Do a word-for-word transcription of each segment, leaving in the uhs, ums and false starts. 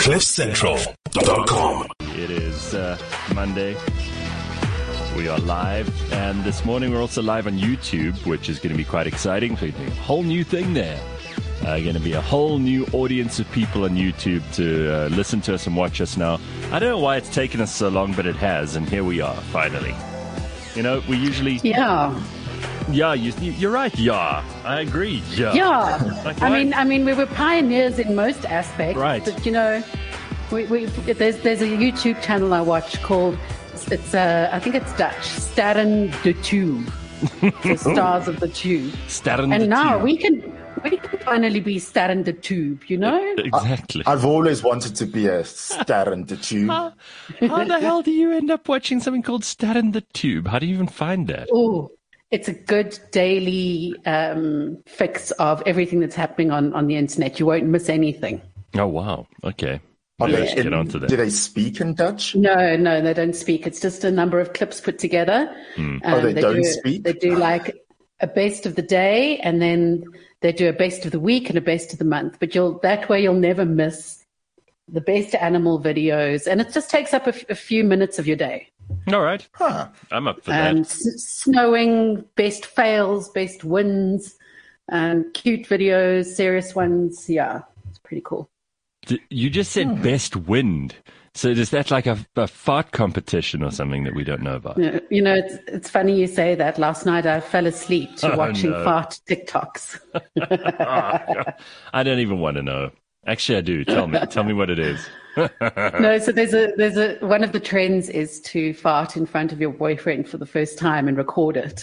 cliff central dot com. It is uh, Monday. We are live, and this morning we're also live on YouTube, which is going to be quite exciting. So, a whole new thing there. Uh, going to be a whole new audience of people on YouTube to uh, listen to us and watch us now. I don't know why it's taken us so long, but it has, and here we are, finally. You know, we usually... Yeah. Yeah, you, you're right, yeah. I agree, yeah. Yeah. Like, I mean, I mean, we were pioneers in most aspects. Right. But, you know, we, we, there's, there's a YouTube channel I watch called... It's uh, I think it's Dutch. Sterren de Tube. The stars of the tube. Sterren and de now Tube. we can we can finally be Sterren de Tube, you know? Exactly. I, I've always wanted to be a Sterren de Tube. How, how the hell do you end up watching something called Sterren de Tube? How do you even find that? Oh, it's a good daily um, fix of everything that's happening on, on the internet. You won't miss anything. Oh, wow. Okay. Are Maybe I they should get in- onto that. do they speak in Dutch? No, no, they don't speak. It's just a number of clips put together. Mm. Oh, they don't do, speak? They do like a best of the day, and then they do a best of the week and a best of the month. But you'll that way you'll never miss the best animal videos, and it just takes up a, f- a few minutes of your day. All right. Huh. I'm up for Um, that. s- snowing, best fails, best wins, um, cute videos, serious ones. Yeah, it's pretty cool. D- You just said best wind. So is that like a, a fart competition or something that we don't know about? You know, you know, it's it's funny you say that. Last night I fell asleep to Oh, watching no. fart TikToks. I don't even want to know. Actually, I do. Tell me. Tell me what it is. No, so there's a there's a one of the trends is to fart in front of your boyfriend for the first time and record it.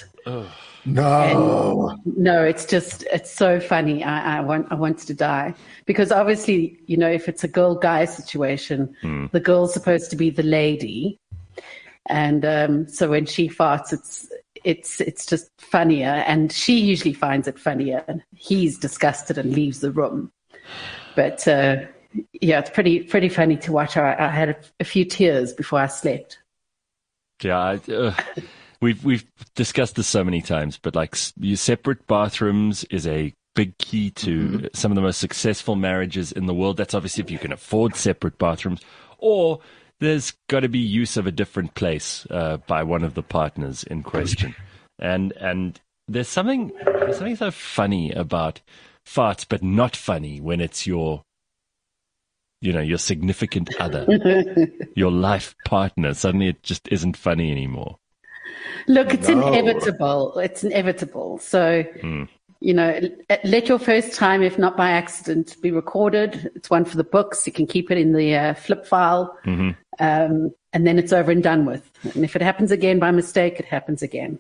No. No, it's just it's so funny. I, I want I wanted to die because obviously, you know, if it's a girl guy situation, the girl's supposed to be the lady, and um, so when she farts, it's it's it's just funnier, and she usually finds it funnier, and he's disgusted and leaves the room. But uh, yeah, it's pretty pretty funny to watch. I, I had a, a few tears before I slept. Yeah, I, uh, we've we've discussed this so many times, but like s- you separate bathrooms is a big key to some of the most successful marriages in the world. That's obviously if you can afford separate bathrooms, or there's got to be use of a different place uh, by one of the partners in question. And and there's something there's something so funny about farts, but not funny when it's your you know your significant other, your life partner. Suddenly, it just isn't funny anymore. Look, it's No. inevitable. It's inevitable. So, you know, l- let your first time, if not by accident, be recorded. It's one for the books. You can keep it in the uh, flip file, um, and then it's over and done with. And if it happens again by mistake, it happens again.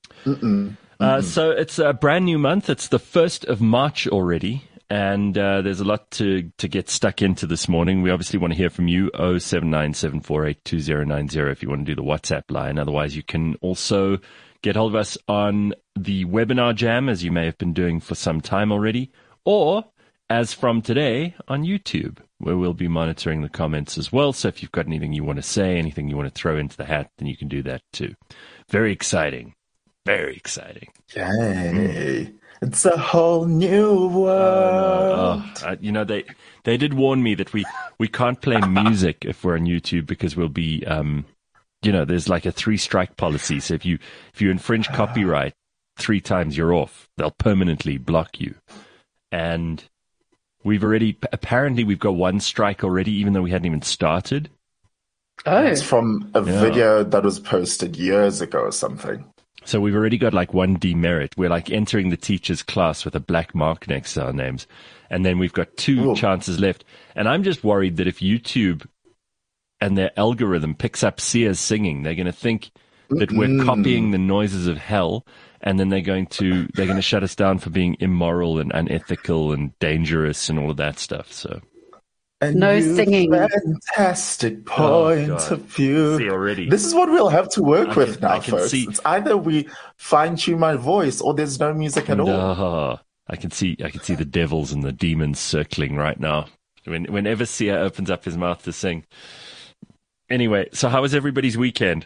Uh, so it's a brand new month. It's the first of March already, and uh, there's a lot to, to get stuck into this morning. We obviously want to hear from you, oh seven nine seven four eight two oh nine oh if you want to do the WhatsApp line. Otherwise, you can also get hold of us on the webinar jam, as you may have been doing for some time already, or as from today on YouTube, where we'll be monitoring the comments as well. So if you've got anything you want to say, anything you want to throw into the hat, then you can do that too. Very exciting. Very exciting. Yay. It's a whole new world. Oh, uh, you know, they they did warn me that we, we can't play music if we're on YouTube because we'll be, um, you know, there's like a three strike policy. So if you if you infringe copyright three times, you're off. They'll permanently block you. And we've already apparently we've got one strike already, even though we hadn't even started. Oh, It's from a Yeah. video that was posted years ago or something. So we've already got like one demerit. We're like entering the teacher's class with a black mark next to our names. And then we've got two Ooh. chances left. And I'm just worried that if YouTube and their algorithm picks up Sia's singing, they're going to think that we're copying the noises of hell. And then they're going to, they're going to shut us down for being immoral and unethical and dangerous and all of that stuff. So A No new singing. Fantastic point Oh, God. of view. See already. This is what we'll have to work I with can- now, I can folks. see- It's either we fine tune my voice or there's no music at all. No, I can see, I can see the devils and the demons circling right now. When, whenever Sia opens up his mouth to sing. Anyway, so how was everybody's weekend?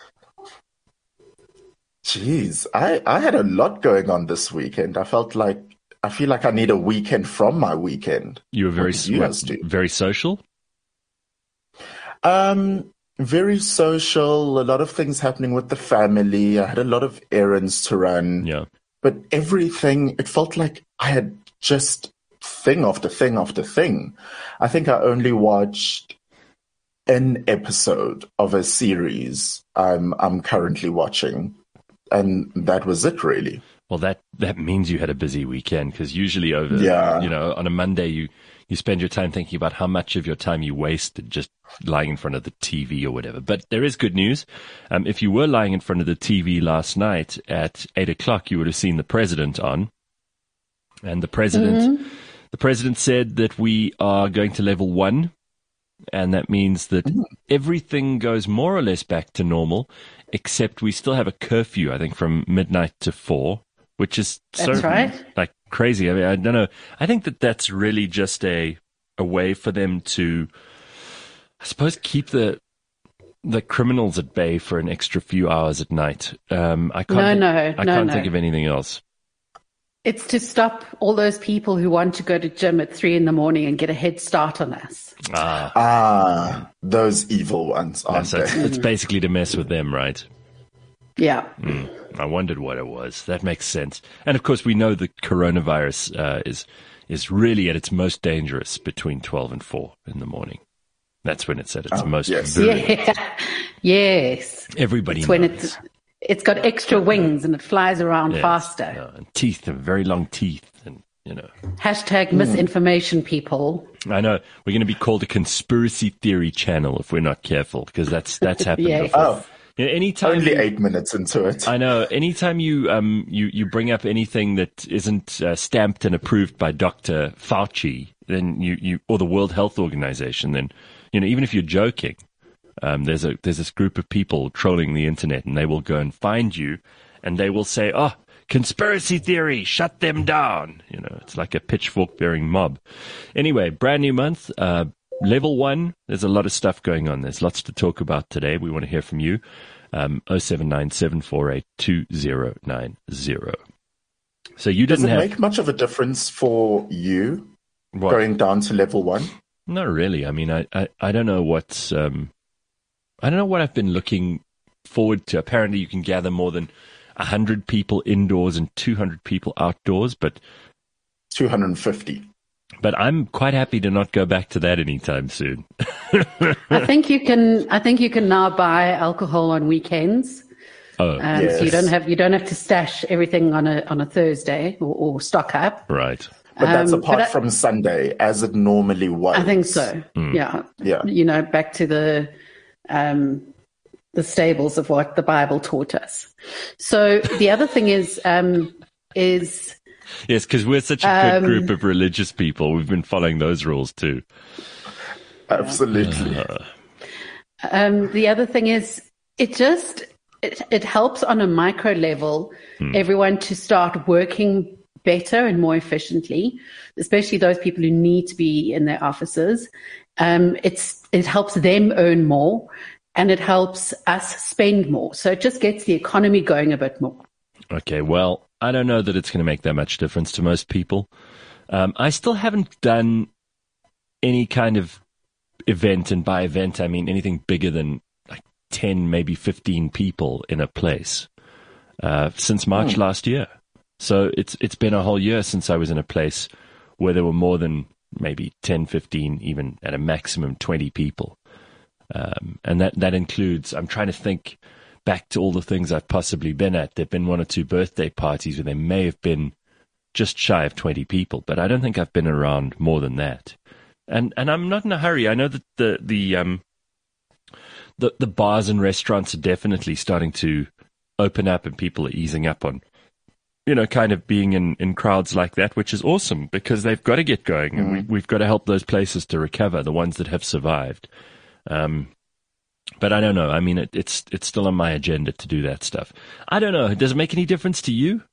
Jeez, I, I had a lot going on this weekend. I felt like I feel like I need a weekend from my weekend. You were very, What did you guys do? very social. Um, very social, a lot of things happening with the family. I had a lot of errands to run. Yeah. But everything, it felt like I had just thing after thing after thing. I think I only watched an episode of a series I'm I'm currently watching, and that was it, really. Well, that, that means you had a busy weekend, because usually over, Yeah. you know, on a Monday, you, you spend your time thinking about how much of your time you wasted just lying in front of the T V or whatever. But there is good news. Um, if you were lying in front of the T V last night at eight o'clock, you would have seen the president on. And the president, mm-hmm. the president said that we are going to level one. And that means that mm-hmm. everything goes more or less back to normal, except we still have a curfew, I think, from midnight to four, which is that's so right. like crazy. I mean, I don't know. I think that that's really just a a way for them to, I suppose, keep the the criminals at bay for an extra few hours at night. Um, I can't. No, think, no, I no, can't no. think of anything else. It's to stop all those people who want to go to gym at three in the morning and get a head start on us. Ah, Ah, those evil ones, aren't so it's, they? it's basically to mess with them, right? Yeah. Mm, I wondered what it was. That makes sense. And of course, we know the coronavirus uh, is is really at its most dangerous between twelve and four in the morning. That's when it's at its Oh, most yes. virulent. Yeah. Yes. Everybody It's knows. when it's it's got extra wings and it flies around Yes. faster. Yeah, and teeth, and very long teeth, and you know. Hashtag misinformation, people. I know we're going to be called a conspiracy theory channel if we're not careful, because that's that's happened Yeah. before. Oh, You know, anytime only you- eight minutes into it. I know. Anytime you um you, you bring up anything that isn't uh, stamped and approved by Doctor Fauci, then you, you or the World Health Organization, then you know, even if you're joking, um there's a there's this group of people trolling the internet, and they will go and find you, and they will say, "Oh, conspiracy theory, shut them down." You know, it's like a pitchfork bearing mob. Anyway, brand new month. Uh, Level one, there's a lot of stuff going on. There's lots to talk about today. We want to hear from you. Um, oh seven nine, seven four eight, two oh nine oh. So you Does didn't it have... make much of a difference for you What? going down to level one? Not really. I mean, I, I, I don't know what's... Um, I don't know what I've been looking forward to. Apparently you can gather more than one hundred people indoors and two hundred people outdoors, but... two hundred fifty. But I'm quite happy to not go back to that anytime soon. I think you can. I think you can now buy alcohol on weekends, Oh, um, so you Yes. don't have you don't have to stash everything on a on a Thursday or, or stock up. right. But that's Um, apart but I- from Sunday, as it normally was. I think so. Yeah. Yeah. You know, back to the um, the stables of what the Bible taught us. So the other thing is um, is. Yes, because we're such a good Um, group of religious people. We've been following those rules too. Absolutely. Um, the other thing is, it just it, it helps on a micro level everyone to start working better and more efficiently, especially those people who need to be in their offices. Um, it's it helps them earn more, and it helps us spend more. So it just gets the economy going a bit more. Okay, well, I don't know that it's going to make that much difference to most people. Um, I still haven't done any kind of event, and by event I mean anything bigger than like ten, maybe fifteen people in a place uh, since March last year. So it's it's been a whole year since I was in a place where there were more than maybe ten, fifteen, even at a maximum twenty people. Um, and that, that includes, I'm trying to think back to all the things I've possibly been at. There've been one or two birthday parties where there may have been just shy of twenty people, but I don't think I've been around more than that. And and I'm not in a hurry. I know that the the um the the bars and restaurants are definitely starting to open up, and people are easing up on, you know, kind of being in, in crowds like that, which is awesome because they've got to get going, and we, we've got to help those places to recover, the ones that have survived. Um, but I don't know. I mean, it, it's it's still on my agenda to do that stuff. I don't know. Does it make any difference to you?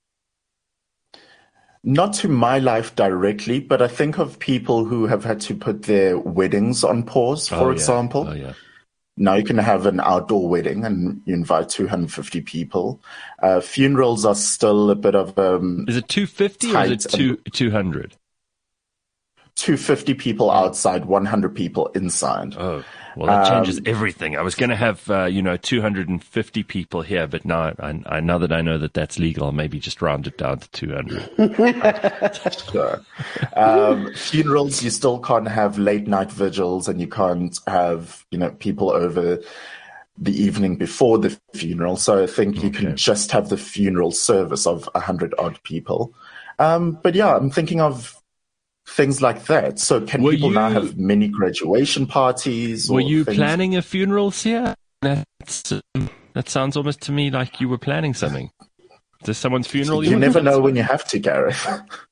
Not to my life directly, but I think of people who have had to put their weddings on pause, for Oh, yeah. example. Oh, yeah. Now you can have an outdoor wedding and you invite two hundred fifty people. Uh, funerals are still a bit of um, Is it two fifty or is it Tight. two two hundred? two hundred fifty people outside, one hundred people inside. Oh, well, that changes um, everything. I was going to have, uh, you know, two hundred fifty people here, but now, I, I, now that I know that that's legal, I'll maybe just round it down to two hundred. Sure. Um, funerals, you still can't have late night vigils, and you can't have, you know, people over the evening before the funeral. So I think you okay. can just have the funeral service of a hundred odd people. Um, but yeah, I'm thinking of things like that. So can were people you, now have mini graduation parties? Were you things? planning a funeral, Sia? That's, um, that sounds almost to me like you were planning something. Is this someone's funeral? You, you never know when you have to, Gareth.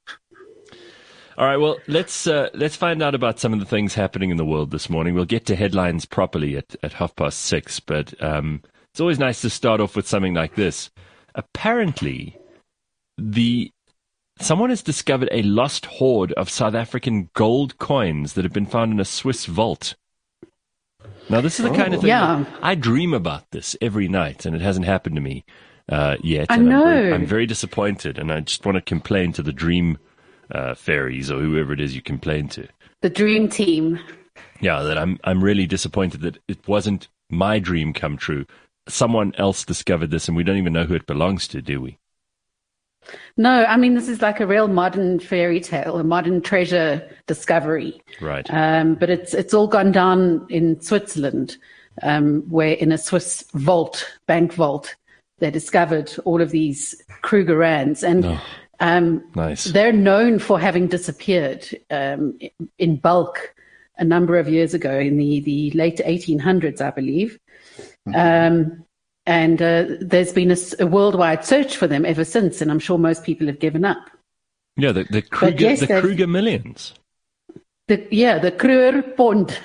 All right, well, let's uh, let's find out about some of the things happening in the world this morning. We'll get to headlines properly at, at half past six, but um, it's always nice to start off with something like this. Apparently, the someone has discovered a lost hoard of South African gold coins that have been found in a Swiss vault. Now, this is the kind of thing yeah. I dream about this every night, and it hasn't happened to me uh, yet. I and know. I'm very, I'm very disappointed, and I just want to complain to the dream uh, fairies or whoever it is you complain to. The dream team. Yeah, that I'm I'm really disappointed that it wasn't my dream come true. Someone else discovered this, and we don't even know who it belongs to, do we? No, I mean, this is like a real modern fairy tale, a modern treasure discovery. Right. Um, but it's it's all gone down in Switzerland, um, where in a Swiss vault, bank vault, they discovered all of these Kruger rands. And oh, um, nice. They're known for having disappeared um, in bulk a number of years ago, in the, the late eighteen hundreds, I believe. Mm-hmm. Um And uh, there's been a, a worldwide search for them ever since, and I'm sure most people have given up. Yeah, the, the Kruger, yes, the Kruger millions. The, yeah, the Kruger Pond.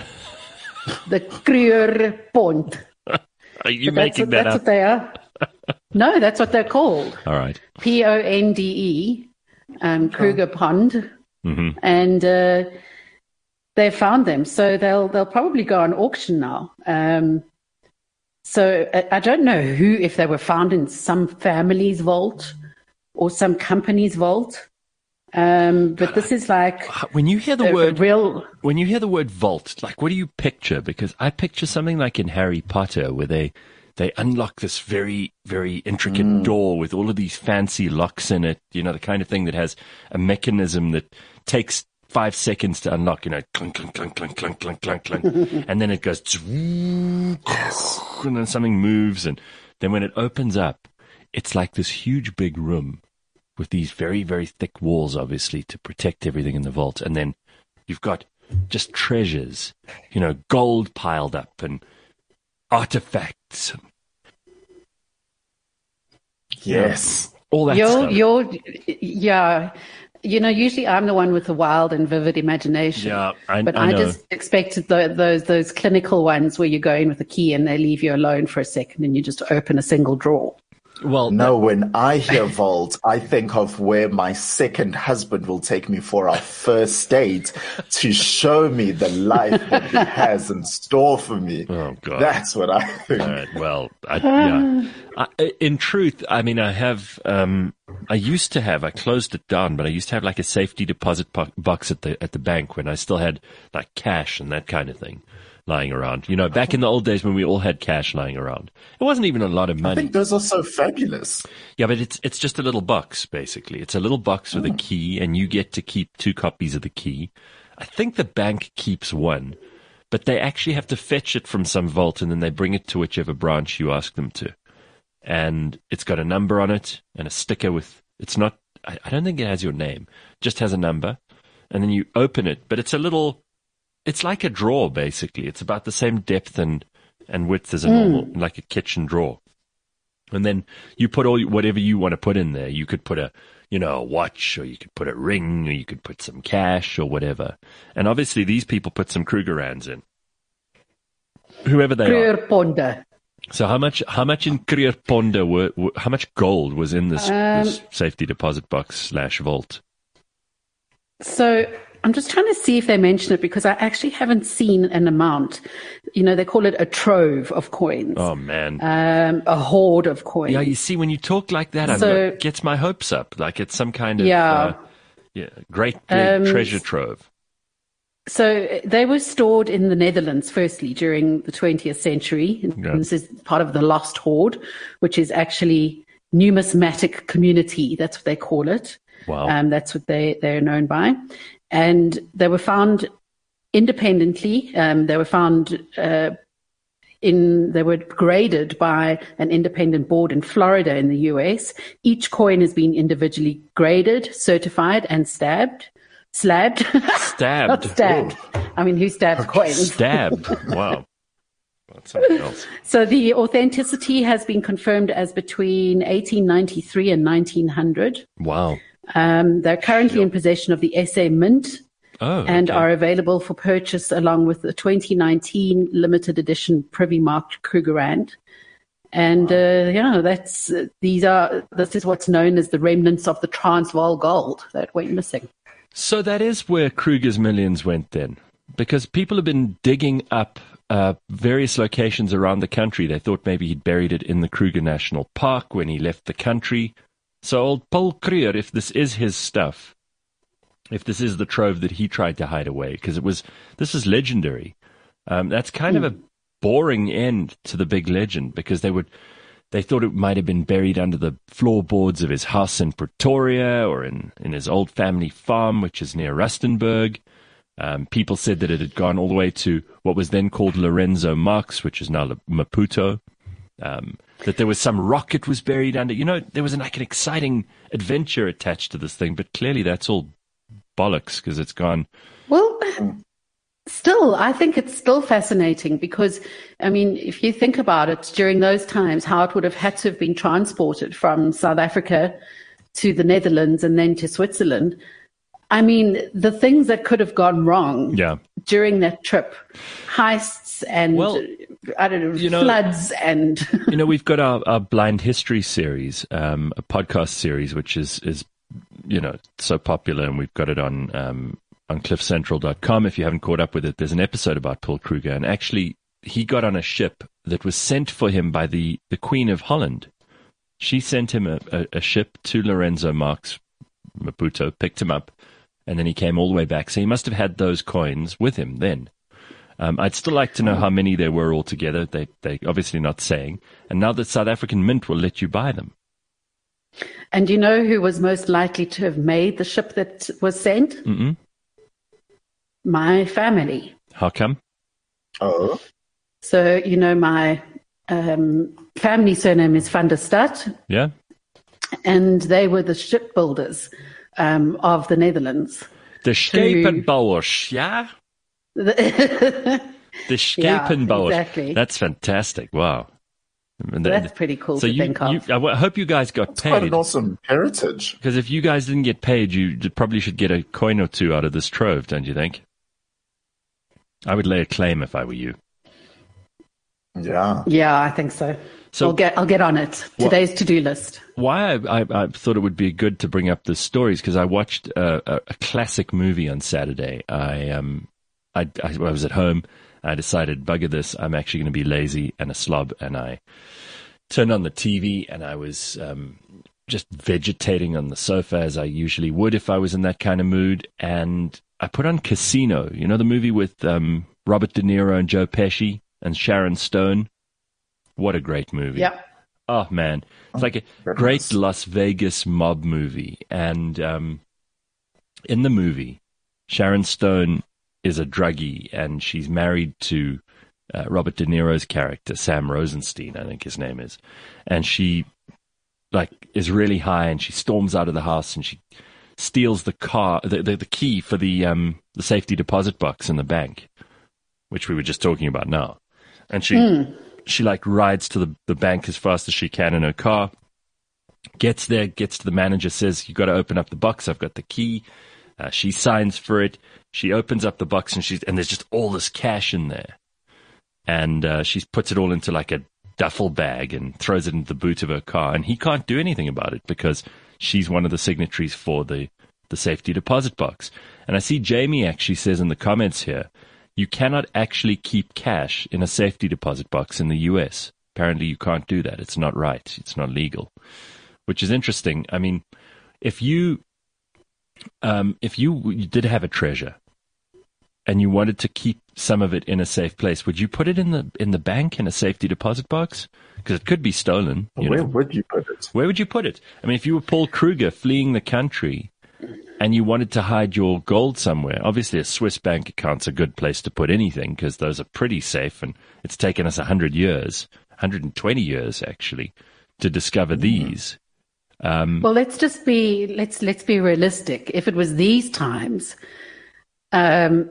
The Kruger Pond. Are you but making that's, that that's up? What they are. No, that's what they're called. All right. P O N D E, um, Kruger oh. Pond. Mm-hmm. And uh, they found them, so they'll they'll probably go on auction now. Um So I don't know who, if they were found in some family's vault or some company's vault. Um, but this is like when you hear the a, word a real. When you hear the word vault, like what do you picture? Because I picture something like in Harry Potter, where they they unlock this very very intricate mm. door with all of these fancy locks in it. You know, the kind of thing that has a mechanism that takes five seconds to unlock, you know, clunk, clunk, clunk, clunk, clunk, clunk, clunk, clunk. And then it goes, yes. And then something moves. And then when it opens up, it's like this huge big room with these very, very thick walls, obviously, to protect everything in the vault. And then you've got just treasures, you know, gold piled up and artifacts. Yes. All that you're, stuff. You're, yeah. You know, usually I'm the one with the wild and vivid imagination. Yeah, I, but I, I, know. just expected the, those those clinical ones where you go in with a key and they leave you alone for a second and you just open a single drawer. Well, no, when I hear vault, I think of where my second husband will take me for our first date to show me the life that he has in store for me. Oh, God. That's what I think. All right, well, I, yeah. I, in truth, I mean, I have, um, I used to have, I closed it down, but I used to have like a safety deposit po- box at the, at the bank when I still had like cash and that kind of thing lying around. You know, back in the old days when we all had cash lying around. It wasn't even a lot of money. I think those are so fabulous. Yeah, but it's it's just a little box, basically. It's a little box with oh. a key, and you get to keep two copies of the key. I think the bank keeps one, but they actually have to fetch it from some vault, and then they bring it to whichever branch you ask them to. And it's got a number on it and a sticker with, it's not, I, I don't think it has your name, it just has a number. And then you open it, but it's a little, it's like a drawer, basically. It's about the same depth and, and width as a mm. normal, like a kitchen drawer. And then you put all whatever you want to put in there. You could put a, you know, a watch, or you could put a ring, or you could put some cash or whatever. And obviously these people put some Kruger rands in. Whoever they Kruger are. Ponda. So how much, how much in Kruger Ponda were, were, how much gold was in this, um, this safety deposit box slash vault? So I'm just trying to see if they mention it, because I actually haven't seen an amount. You know, they call it a trove of coins. Oh, man. Um, a hoard of coins. Yeah, you see, when you talk like that, so, I'm, it gets my hopes up. Like it's some kind of yeah, uh, yeah, great, great um, treasure trove. So they were stored in the Netherlands, firstly, during the twentieth century. Yeah. This is part of the Lost Hoard, which is actually numismatic community. That's what they call it. Wow. Um, that's what they, they're known by. And they were found independently. Um, they were found uh, in, they were graded by an independent board in Florida in the U S. Each coin has been individually graded, certified, and stabbed. Slabbed. Stabbed. Not stabbed. I mean, who stabs coins? Stabbed. Wow. That's something else. So the authenticity has been confirmed as between eighteen ninety-three and nineteen hundred. Wow. Um, they're currently in possession of the S A Mint Oh. and okay. are available for purchase along with the twenty nineteen limited edition Privy Marked Krugerrand. And uh, yeah, that's uh, these are this is what's known as the remnants of the Transvaal gold that went missing. So that is where Kruger's millions went then, because people have been digging up uh, various locations around the country. They thought maybe he'd buried it in the Kruger National Park when he left the country. So old Paul Kruger, if this is his stuff, if this is the trove that he tried to hide away, because it was, this is legendary. Um, that's kind mm. of a boring end to the big legend, because they would, they thought it might have been buried under the floorboards of his house in Pretoria or in, in his old family farm, which is near Rustenburg. Um, people said that it had gone all the way to what was then called Lorenzo Marx, which is now Maputo. Um, that there was some rocket was buried under. You know, there was an, like an exciting adventure attached to this thing, but clearly that's all bollocks because it's gone. Well, still, I think it's still fascinating because, I mean, if you think about it, during those times, how it would have had to have been transported from South Africa to the Netherlands and then to Switzerland. I mean, the things that could have gone wrong yeah. during that trip, heists and, well, I don't know, you know, floods and... you know, we've got our, our Blind History series, um, a podcast series, which is, is, you know, so popular, and we've got it on... Um, on cliff central dot com. If you haven't caught up with it, there's an episode about Paul Kruger, and actually he got on a ship that was sent for him by the, the Queen of Holland. She sent him a, a, a ship to Lorenzo Marx, Maputo, picked him up, and then he came all the way back. So he must have had those coins with him then. Um, I'd still like to know how many there were altogether. They, they obviously not saying. And now the South African Mint will let you buy them. And do you know who was most likely to have made the ship that was sent? Mm-mm. My family. How come? Oh. So, you know, my um, family surname is van der Stad. Yeah. And they were the shipbuilders um, of the Netherlands. The Schepenbouwers, yeah? The Schepenbouwers. Yeah, exactly. That's fantastic. Wow. And that's pretty cool so to you, think of. You, I hope you guys got That's paid. quite an awesome heritage. Because if you guys didn't get paid, you probably should get a coin or two out of this trove, don't you think? I would lay a claim if I were you. Yeah. Yeah, I think so. So I'll get I'll get on it. Today's well, to-do list. Why I, I, I thought it would be good to bring up the stories because I watched a, a, a classic movie on Saturday. I um I, I, I was at home. I decided, bugger this. I'm actually going to be lazy and a slob, and I turned on the T V and I was um, just vegetating on the sofa as I usually would if I was in that kind of mood. And I put on Casino. You know the movie with um, Robert De Niro and Joe Pesci and Sharon Stone. What a great movie. Yep. Oh, man. It's like a oh, great Las Vegas mob movie. And um, in the movie, Sharon Stone is a druggie, and she's married to uh, Robert De Niro's character, Sam Rosenstein, I think his name is. And she, like, is really high, and she storms out of the house, and she steals the car, the, the, the key for the um, the safety deposit box in the bank, which we were just talking about now. And she... Mm. She like rides to the, the bank as fast as she can in her car, gets there, gets to the manager, says, you got to open up the box. I've got the key. Uh, she signs for it. She opens up the box and she's, and there's just all this cash in there. And uh, she puts it all into like a duffel bag and throws it into the boot of her car. And he can't do anything about it because she's one of the signatories for the, the safety deposit box. And I see Jamie actually says in the comments here, you cannot actually keep cash in a safety deposit box in the U S. Apparently you can't do that. It's not right. It's not legal, which is interesting. I mean, if you, um, if you, you did have a treasure and you wanted to keep some of it in a safe place, would you put it in the in the bank in a safety deposit box? Because it could be stolen. You Where know. would you put it? Where would you put it? I mean, if you were Paul Kruger fleeing the country and you wanted to hide your gold somewhere, obviously a Swiss bank account's a good place to put anything because those are pretty safe, and it's taken us one hundred years, one hundred twenty years actually, to discover these. Um, Well, let's just be let's let's be realistic. If it was these times, um,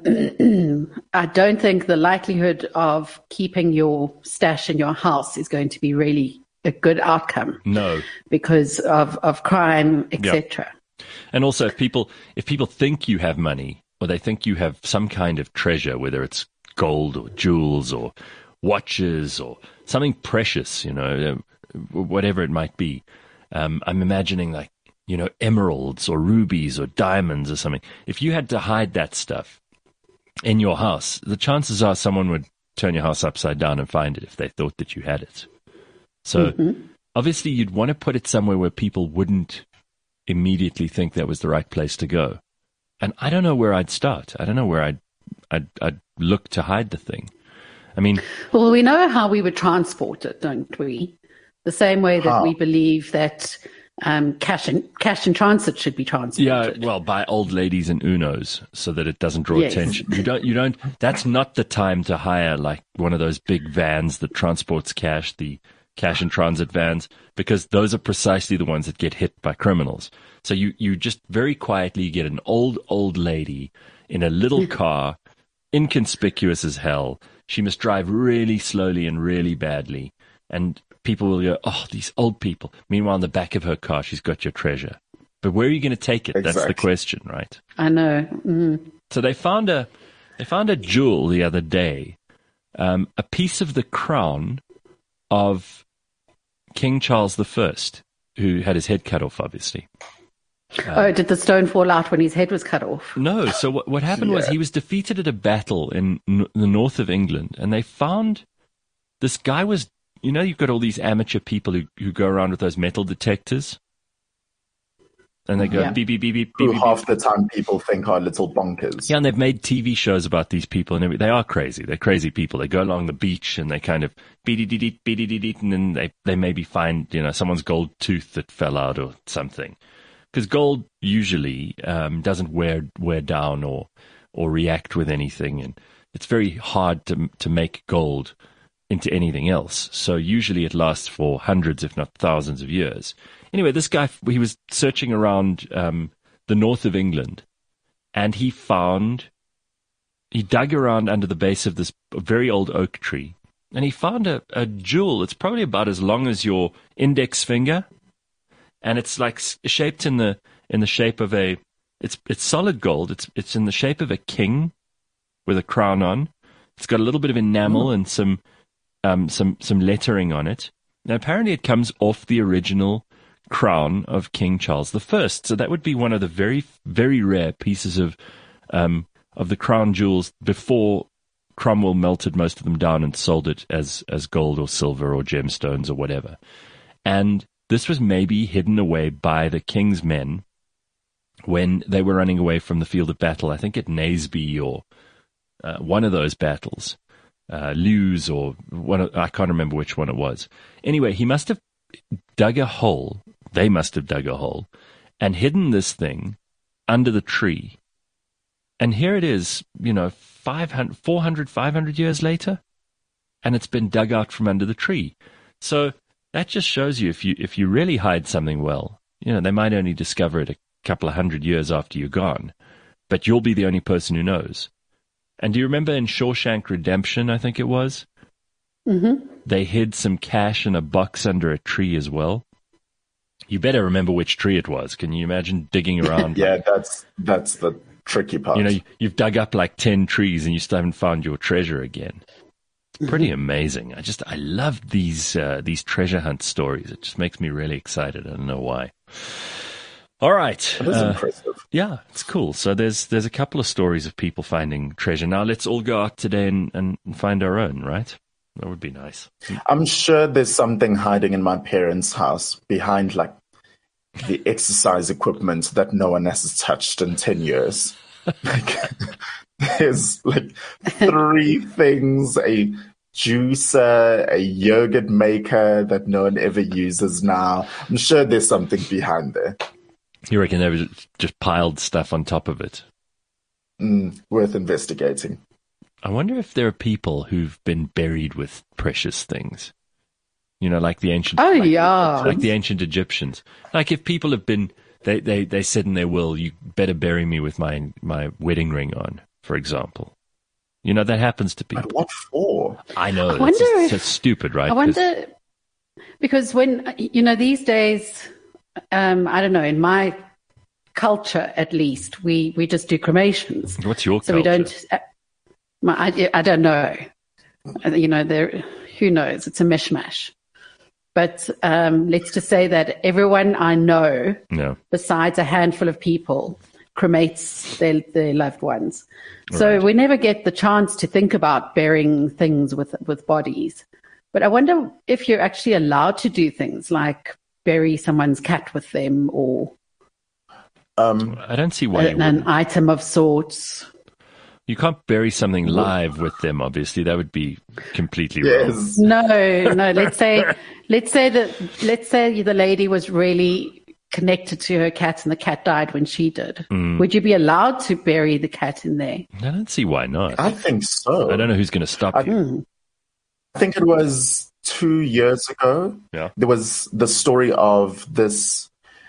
I don't think the likelihood of keeping your stash in your house is going to be really a good outcome no. because of, of crime, et cetera. And also, if people if people think you have money, or they think you have some kind of treasure, whether it's gold or jewels or watches or something precious, you know, whatever it might be, um, I'm imagining like, you know, emeralds or rubies or diamonds or something. If you had to hide that stuff in your house, the chances are someone would turn your house upside down and find it if they thought that you had it. So Mm-hmm. obviously you'd want to put it somewhere where people wouldn't immediately think that was the right place to go. And I don't know where I'd start. I don't know where I'd, I'd, I'd look to hide the thing. I mean, Well, we know how we would transport it, don't we? The same way that How? we believe that um, cash in cash in transit should be yeah, transported. well, by old ladies in Unos so that it doesn't draw Yes. attention. You don't, you don't, that's not the time to hire like one of those big vans that transports cash, the cash in transit vans, because those are precisely the ones that get hit by criminals. So you, you just very quietly get an old, old lady in a little car, inconspicuous as hell. She must drive really slowly and really badly. And people will go, oh, these old people. Meanwhile, in the back of her car, she's got your treasure. But where are you going to take it? That's the Exactly. question, right? I know. Mm. So they found a, they found a jewel the other day, um, a piece of the crown of King Charles the First, who had his head cut off, obviously. Oh, did the stone fall out when his head was cut off? No. So what, what happened was Yeah. he was defeated at a battle in n- the north of England, and they found this guy was, you know, you've got all these amateur people who, who go around with those metal detectors, and they go Yeah. beep, beep, beep, beep, Who beep, beep. half the time people think are little bonkers. Yeah, and they've made T V shows about these people, and every, they are crazy. They're crazy people. They go along the beach and they kind of beep, beep, beep, beep, beep, beep, and then they, they maybe find, you know, someone's gold tooth that fell out or something. Because gold usually um, doesn't wear wear down or or react with anything, and it's very hard to to make gold into anything else. So usually it lasts for hundreds, if not thousands, of years. Anyway, this guy, he was searching around um, the north of England, and he found, he dug around under the base of this very old oak tree, and he found a, a jewel. It's probably about as long as your index finger, and it's like s- shaped in the in the shape of a, it's it's solid gold. It's it's in the shape of a king with a crown on. It's got a little bit of enamel and some um, some some lettering on it. Now apparently it comes off the original crown of King Charles the First. So that would be one of the very very rare pieces of um, of the crown jewels before Cromwell melted most of them down and sold it as as gold or silver or gemstones or whatever. And this was maybe hidden away by the king's men when they were running away from the field of battle. I think at Naseby or uh, one of those battles, uh, Lewes or one of, I can't remember which one it was. Anyway, he must have dug a hole. They must have dug a hole and hidden this thing under the tree. And here it is, you know, five hundred, four hundred, five hundred years later, and it's been dug out from under the tree. So that just shows you if you if you really hide something well, you know, they might only discover it a couple of hundred years after you're gone, but you'll be the only person who knows. And do you remember in Shawshank Redemption, I think it was, Mm-hmm. they hid some cash in a box under a tree as well? You better remember which tree it was. Can you imagine digging around? Yeah, that's that's the tricky part. You know, you've dug up like ten trees and you still haven't found your treasure again. Pretty amazing. I just, I love these, uh, these treasure hunt stories. It just makes me really excited. I don't know why. All right. It is Uh, impressive. yeah, it's cool. So there's, there's a couple of stories of people finding treasure. Now let's all go out today and, and find our own, right? That would be nice. I'm sure there's something hiding in my parents' house behind like the exercise equipment that no one has touched in ten years. Like, there's like three things, a juicer, a yogurt maker that no one ever uses now. I'm sure there's something behind there. You reckon they just piled stuff on top of it? Mm, worth investigating. I wonder if there are people who've been buried with precious things. You know, like the ancient... Oh, like, yeah. Like the ancient Egyptians. Like if people have been... They, they, they said in their will, you better bury me with my, my wedding ring on, for example. You know, that happens to people. But what for? I know. I It's wonder just, if- so stupid, right? I 'Cause- wonder, because when, you know, these days, um, I don't know, in my culture at least, we, we just do cremations. What's your So culture? we don't, uh, my, I, I don't know. Uh, You know, there, who knows? It's a mishmash. But um, let's just say that everyone I know, No. besides a handful of people, cremates their, their loved ones. So Right. we never get the chance to think about burying things with, with bodies. But I wonder if you're actually allowed to do things like bury someone's cat with them or Um, I don't see why you an, an wouldn't. item of sorts. You can't bury something live with them, obviously. That would be completely wrong. yes. No, no. Let's say, let's say that, let's say the lady was really connected to her cat, and the cat died when she did. Mm. Would you be allowed to bury the cat in there? I don't see why not. I think so. I don't know who's going to stop I- you. Mm. I think it was two years ago. Yeah. There was the story of this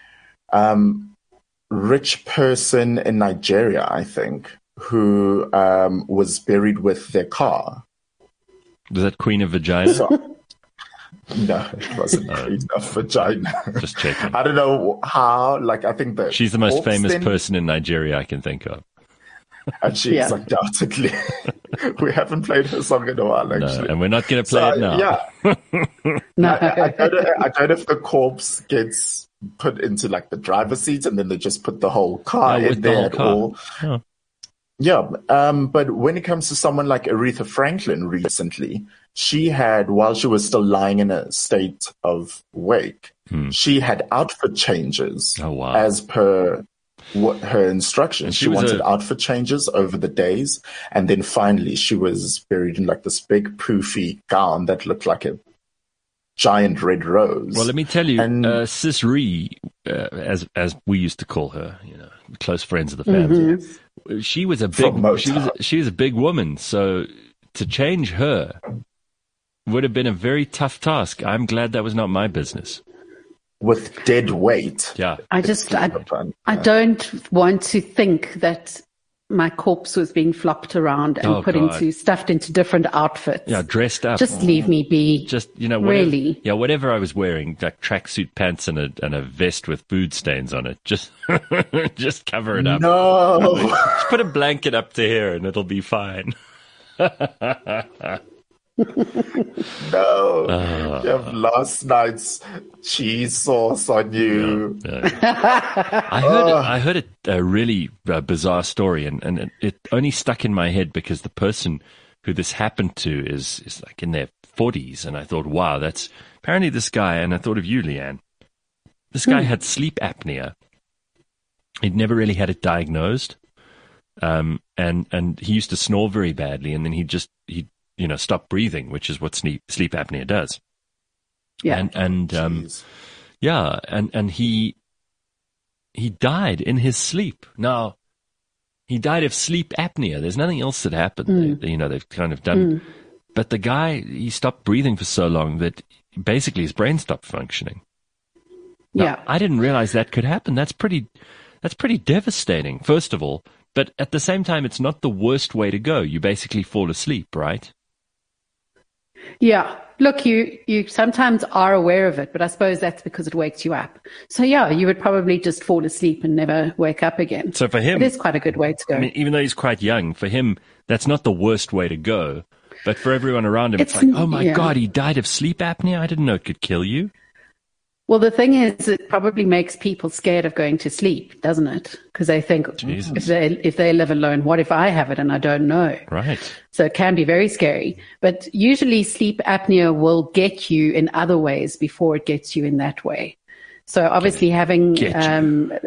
um, rich person in Nigeria, I think, who um, was buried with their car. Was that Queen of Vagina? So, no, it wasn't Queen of Vagina. Just checking. I don't know how. Like, I think that She's the most corpse famous then- person in Nigeria I can think of. and she is Yeah. undoubtedly. We haven't played her song in a while, No, actually. and we're not going to play So, it now. Yeah, No. I, I, don't know, I don't know if the corpse gets put into like the driver's seat and then they just put the whole car Yeah, with in the there whole at car. all. Oh. Yeah, um, but when it comes to someone like Aretha Franklin recently, she had, while she was still lying in a state of wake, Hmm. she had outfit changes Oh, wow. as per what her instructions. And she She, was wanted a- outfit changes over the days, and then finally she was buried in like this big poofy gown that looked like a giant red rose. Well, let me tell you, And- uh, Sis Ree, uh, as as we used to call her, you know, close friends of the family, she was a big From she was Motown. she was a big woman. So to change her would have been a very tough task. I'm glad that was not my business. with dead weight. Yeah, I just, I, Fun. I don't want to think that my corpse was being flopped around and Oh, put God. into, stuffed into different outfits. yeah, dressed up. Just leave me be. Just you know, whatever, Really? yeah, whatever I was wearing, like tracksuit pants and a and a vest with food stains on it. Just just cover it up. No. Just put a blanket up to here, and it'll be fine. No, Ah. you have last night's cheese sauce on you. Yeah. I heard I heard a, a really uh, bizarre story, and, and it, it only stuck in my head because the person who this happened to is is like in their forties, and I thought, wow, that's apparently this guy. And I thought of you, Leanne. This guy had sleep apnea. He'd never really had it diagnosed, um, and and he used to snore very badly, and then he just he you know stop breathing, which is what sleep sleep apnea does. Yeah. And and um, Jeez. yeah, and, and he he died in his sleep. Now, he died of sleep apnea. There's nothing else that happened. Mm. They, you know, they've kind of done. But the guy, he stopped breathing for so long that basically his brain stopped functioning. Now, yeah. I didn't realize that could happen. That's pretty. That's pretty devastating. First of all, but at the same time, it's not the worst way to go. You basically fall asleep, right? Yeah. Look, you, you sometimes are aware of it, but I suppose that's because it wakes you up. So yeah, you would probably just fall asleep and never wake up again. So for him, It is quite a good way to go. I mean, even though he's quite young, for him, that's not the worst way to go. But for everyone around him, it's, It's- like, oh my yeah. God, he died of sleep apnea? I didn't know it could kill you. Well, the thing is, it probably makes people scared of going to sleep, doesn't it? Because they think, Jesus. if they if they live alone, what if I have it and I don't know? Right. So it can be very scary. But usually, sleep apnea will get you in other ways before it gets you in that way. So obviously, having Get you. um,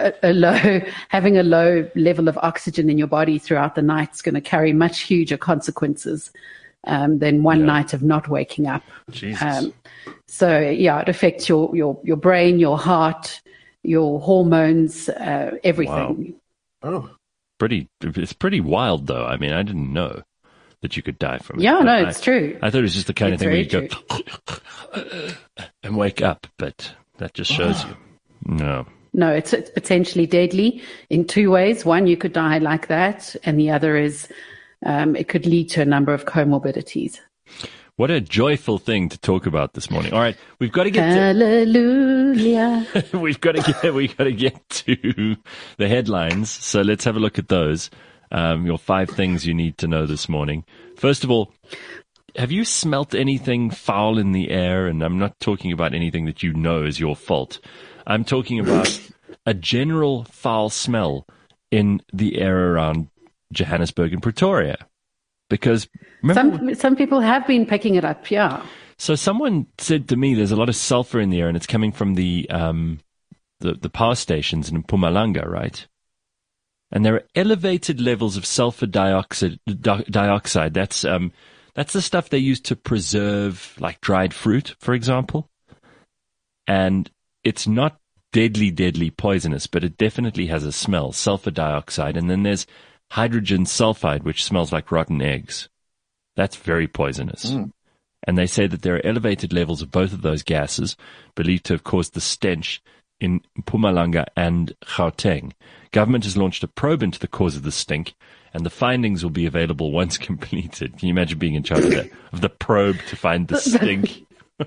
a, a low, having a low level of oxygen in your body throughout the night is going to carry much huger consequences um, than one Yeah. night of not waking up. Jesus. Um, so yeah, it affects your, your, your brain, your heart, your hormones, uh, everything. Oh, pretty, it's pretty wild, though. I mean, I didn't know that you could die from it. Yeah, But no, I- it's true. I thought it was just the kind It's of thing where you very go and wake up, but that just shows you. No. No, it's, it's potentially deadly in two ways. One, you could die like that, and the other is um, it could lead to a number of comorbidities. What a joyful thing to talk about this morning. All right, we've got to get to, Hallelujah. we've got to get we've got to get to the headlines. So let's have a look at those. Um, your five things you need to know this morning. First of all, have you smelt anything foul in the air? And I'm not talking about anything that you know is your fault. I'm talking about a general foul smell in the air around Johannesburg and Pretoria. Because remember, Some some people have been picking it up, yeah. so someone said to me, there's a lot of sulfur in the air, and it's coming from the um, the, the power stations in Mpumalanga, right? And there are elevated levels of sulfur dioxide. Di- dioxide. That's um, that's the stuff they use to preserve, like dried fruit, for example. And it's not deadly, deadly poisonous, but it definitely has a smell, sulfur dioxide. And then there's hydrogen sulfide, which smells like rotten eggs. That's very poisonous. Mm. And they say that there are elevated levels of both of those gases, believed to have caused the stench in Mpumalanga and Gauteng. Government has launched a probe into the cause of the stink, and the findings will be available once completed. Can you imagine being in charge of the, of the probe to find the stink?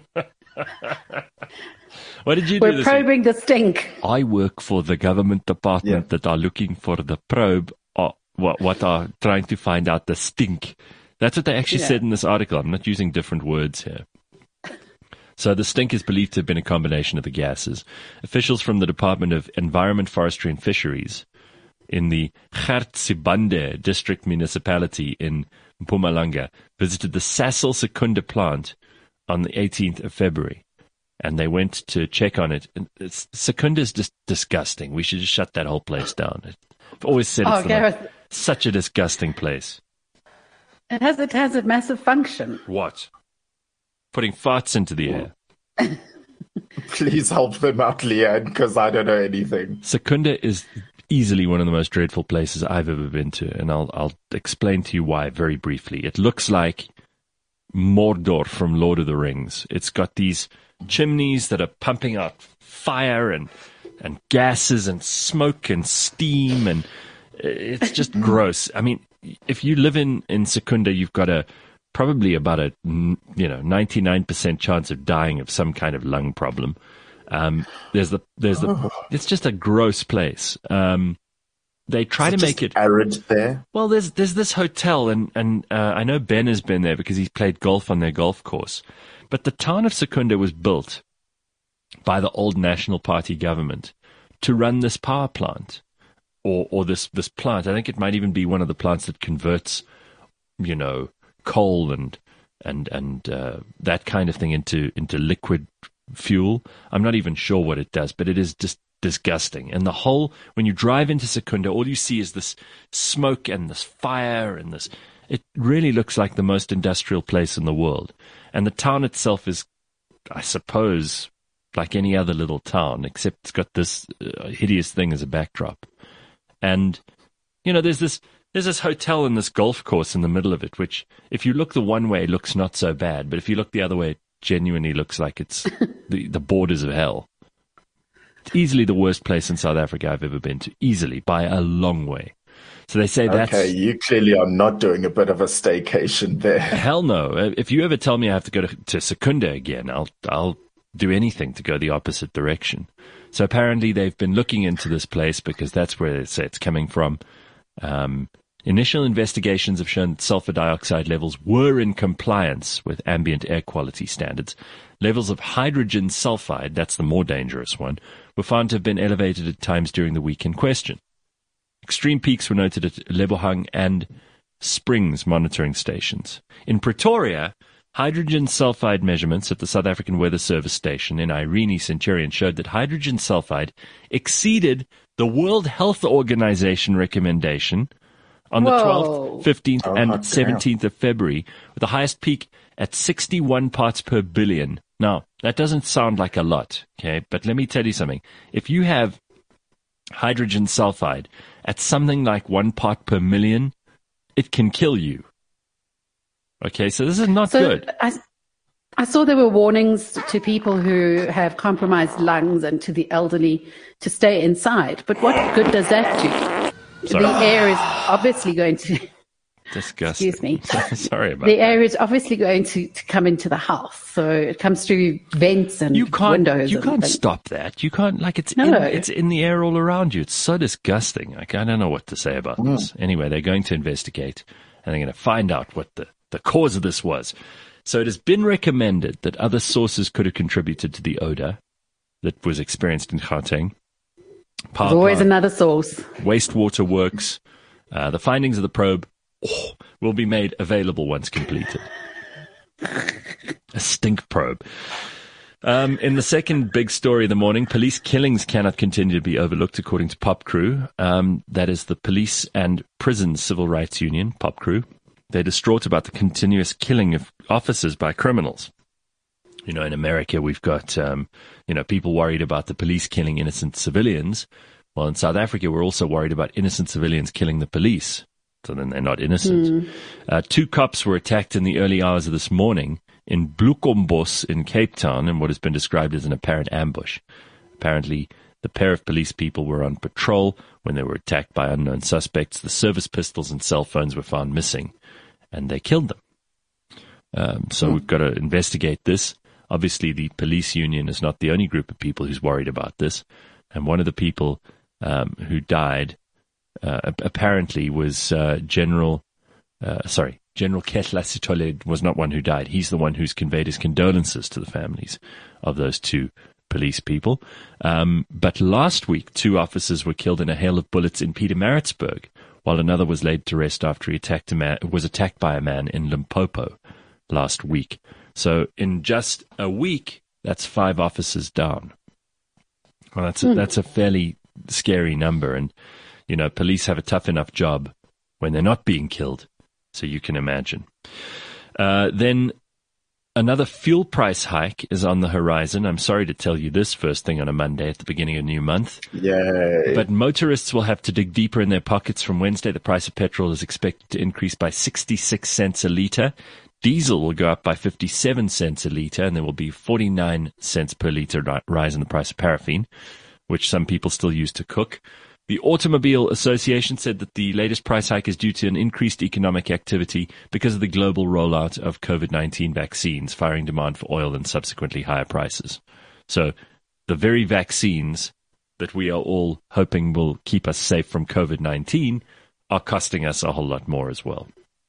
What did you do We're this week? probing the stink. I work for the government department Yeah. that are looking for the probe, or what, what are trying to find out the stink. That's what they actually Yeah. said in this article. I'm not using different words here. So the stink is believed to have been a combination of the gases. Officials from the Department of Environment, Forestry and Fisheries in the Garsibande district municipality in Mpumalanga visited the Sasol Secunda plant on the eighteenth of February. And they went to check on it. And it's, Secunda is just disgusting. We should just shut that whole place down. I've always said it's Oh, the Gareth, most- such a disgusting place. it has it has a massive function. What? Putting farts into the air. please help them out, Leanne, because I don't know anything. Secunda is easily one of the most dreadful places I've ever been to, and I'll I'll explain to you why very briefly. It looks like Mordor from Lord of the Rings. It's got these chimneys that are pumping out fire and and gases and smoke and steam, and it's just gross. I mean, if you live in in Secunda, you've got a probably about a you know ninety-nine percent chance of dying of some kind of lung problem. Um, there's the there's the it's just a gross place. Um, they try Is to it make just it arid there. well. There's there's this hotel, and and uh, I know Ben has been there because he's played golf on their golf course. But the town of Secunda was built by the old National Party government to run this power plant, or or this this plant. I think it might even be one of the plants that converts, you know, coal and and and uh, that kind of thing into into liquid fuel. I'm not even sure what it does, but it is just disgusting. And the whole, when you drive into Secunda, all you see is this smoke and this fire and this. It really looks like the most industrial place in the world. And the town itself is, I suppose, like any other little town, except it's got this uh, hideous thing as a backdrop. And, you know, there's this there's this hotel and this golf course in the middle of it, which, if you look the one way, looks not so bad. But if you look the other way, it genuinely looks like it's the, the borders of hell. It's easily the worst place in South Africa I've ever been to. Easily, by a long way. So they say that's... Okay, you clearly are not doing a bit of a staycation there. Hell no. If you ever tell me I have to go to, to Secunda again, I'll I'll do anything to go the opposite direction. So apparently they've been looking into this place because that's where they say it's coming from. Um, initial investigations have shown that sulfur dioxide levels were in compliance with ambient air quality standards. Levels of hydrogen sulfide, that's the more dangerous one, were found to have been elevated at times during the week in question. Extreme peaks were noted at Lebohang and Springs monitoring stations. In Pretoria, Hydrogen sulfide measurements at the South African Weather Service station in Irene Centurion showed that hydrogen sulfide exceeded the World Health Organization recommendation on the Whoa. twelfth, fifteenth, Oh, and damn. seventeenth of February, with the highest peak at sixty-one parts per billion. Now, that doesn't sound like a lot, okay? But let me tell you something. If you have hydrogen sulfide at something like one part per million, it can kill you. Okay, so this is not So good. I, I saw there were warnings to people who have compromised lungs and to the elderly to stay inside. But what good does that do? Sorry. The air is obviously going to, Disgusting. excuse me, Sorry about the that. air is obviously going to, to come into the house. So it comes through vents and You can't. windows. You and can't things. stop that. You can't. Like it's. No. In, it's in the air all around you. It's so disgusting. Like I don't know what to say about this. Anyway, they're going to investigate, and they're going to find out what the the cause of this was. So it has been recommended that other sources could have contributed to the odor that was experienced in Gauteng. Power There's always plant, another source. wastewater works. Uh, the findings of the probe oh, will be made available once completed. A stink probe. Um, in the second big story of the morning, police killings cannot continue to be overlooked, according to Pop Crew. Um, that is the Police and Prisons Civil Rights Union, Pop Crew. They're distraught about the continuous killing of officers by criminals. You know, in America, we've got, um, you know, people worried about the police killing innocent civilians. Well, in South Africa, we're also worried about innocent civilians killing the police. So then they're not innocent. Mm. Uh, two cops were attacked in the early hours of this morning in Bloemfontein in Cape Town in what has been described as an apparent ambush. Apparently, the pair of police people were on patrol when they were attacked by unknown suspects. The service pistols and cell phones were found missing, and they killed them. Um, so we've got to investigate this. Obviously, the police union is not the only group of people who's worried about this. And one of the people um, who died uh, apparently was uh, General, uh, sorry, General Ketla Sitole was not one who died. He's the one who's conveyed his condolences to the families of those two police people. Um, but last week, two officers were killed in a hail of bullets in Pietermaritzburg, while another was laid to rest after he attacked a man, was attacked by a man in Limpopo last week. So in just a week, that's five officers down. Well, that's a, that's a fairly scary number. And, you know, police have a tough enough job when they're not being killed. So you can imagine. Uh, then another fuel price hike is on the horizon. I'm sorry to tell you this first thing on a Monday at the beginning of a new month. Yay. But motorists will have to dig deeper in their pockets. From Wednesday, the price of petrol is expected to increase by sixty-six cents a litre. Diesel will go up by fifty-seven cents a litre, and there will be forty-nine cents per litre rise in the price of paraffin, which some people still use to cook. The Automobile Association said that the latest price hike is due to an increased economic activity because of the global rollout of COVID nineteen vaccines, firing demand for oil and subsequently higher prices. So the very vaccines that we are all hoping will keep us safe from COVID nineteen are costing us a whole lot more as well.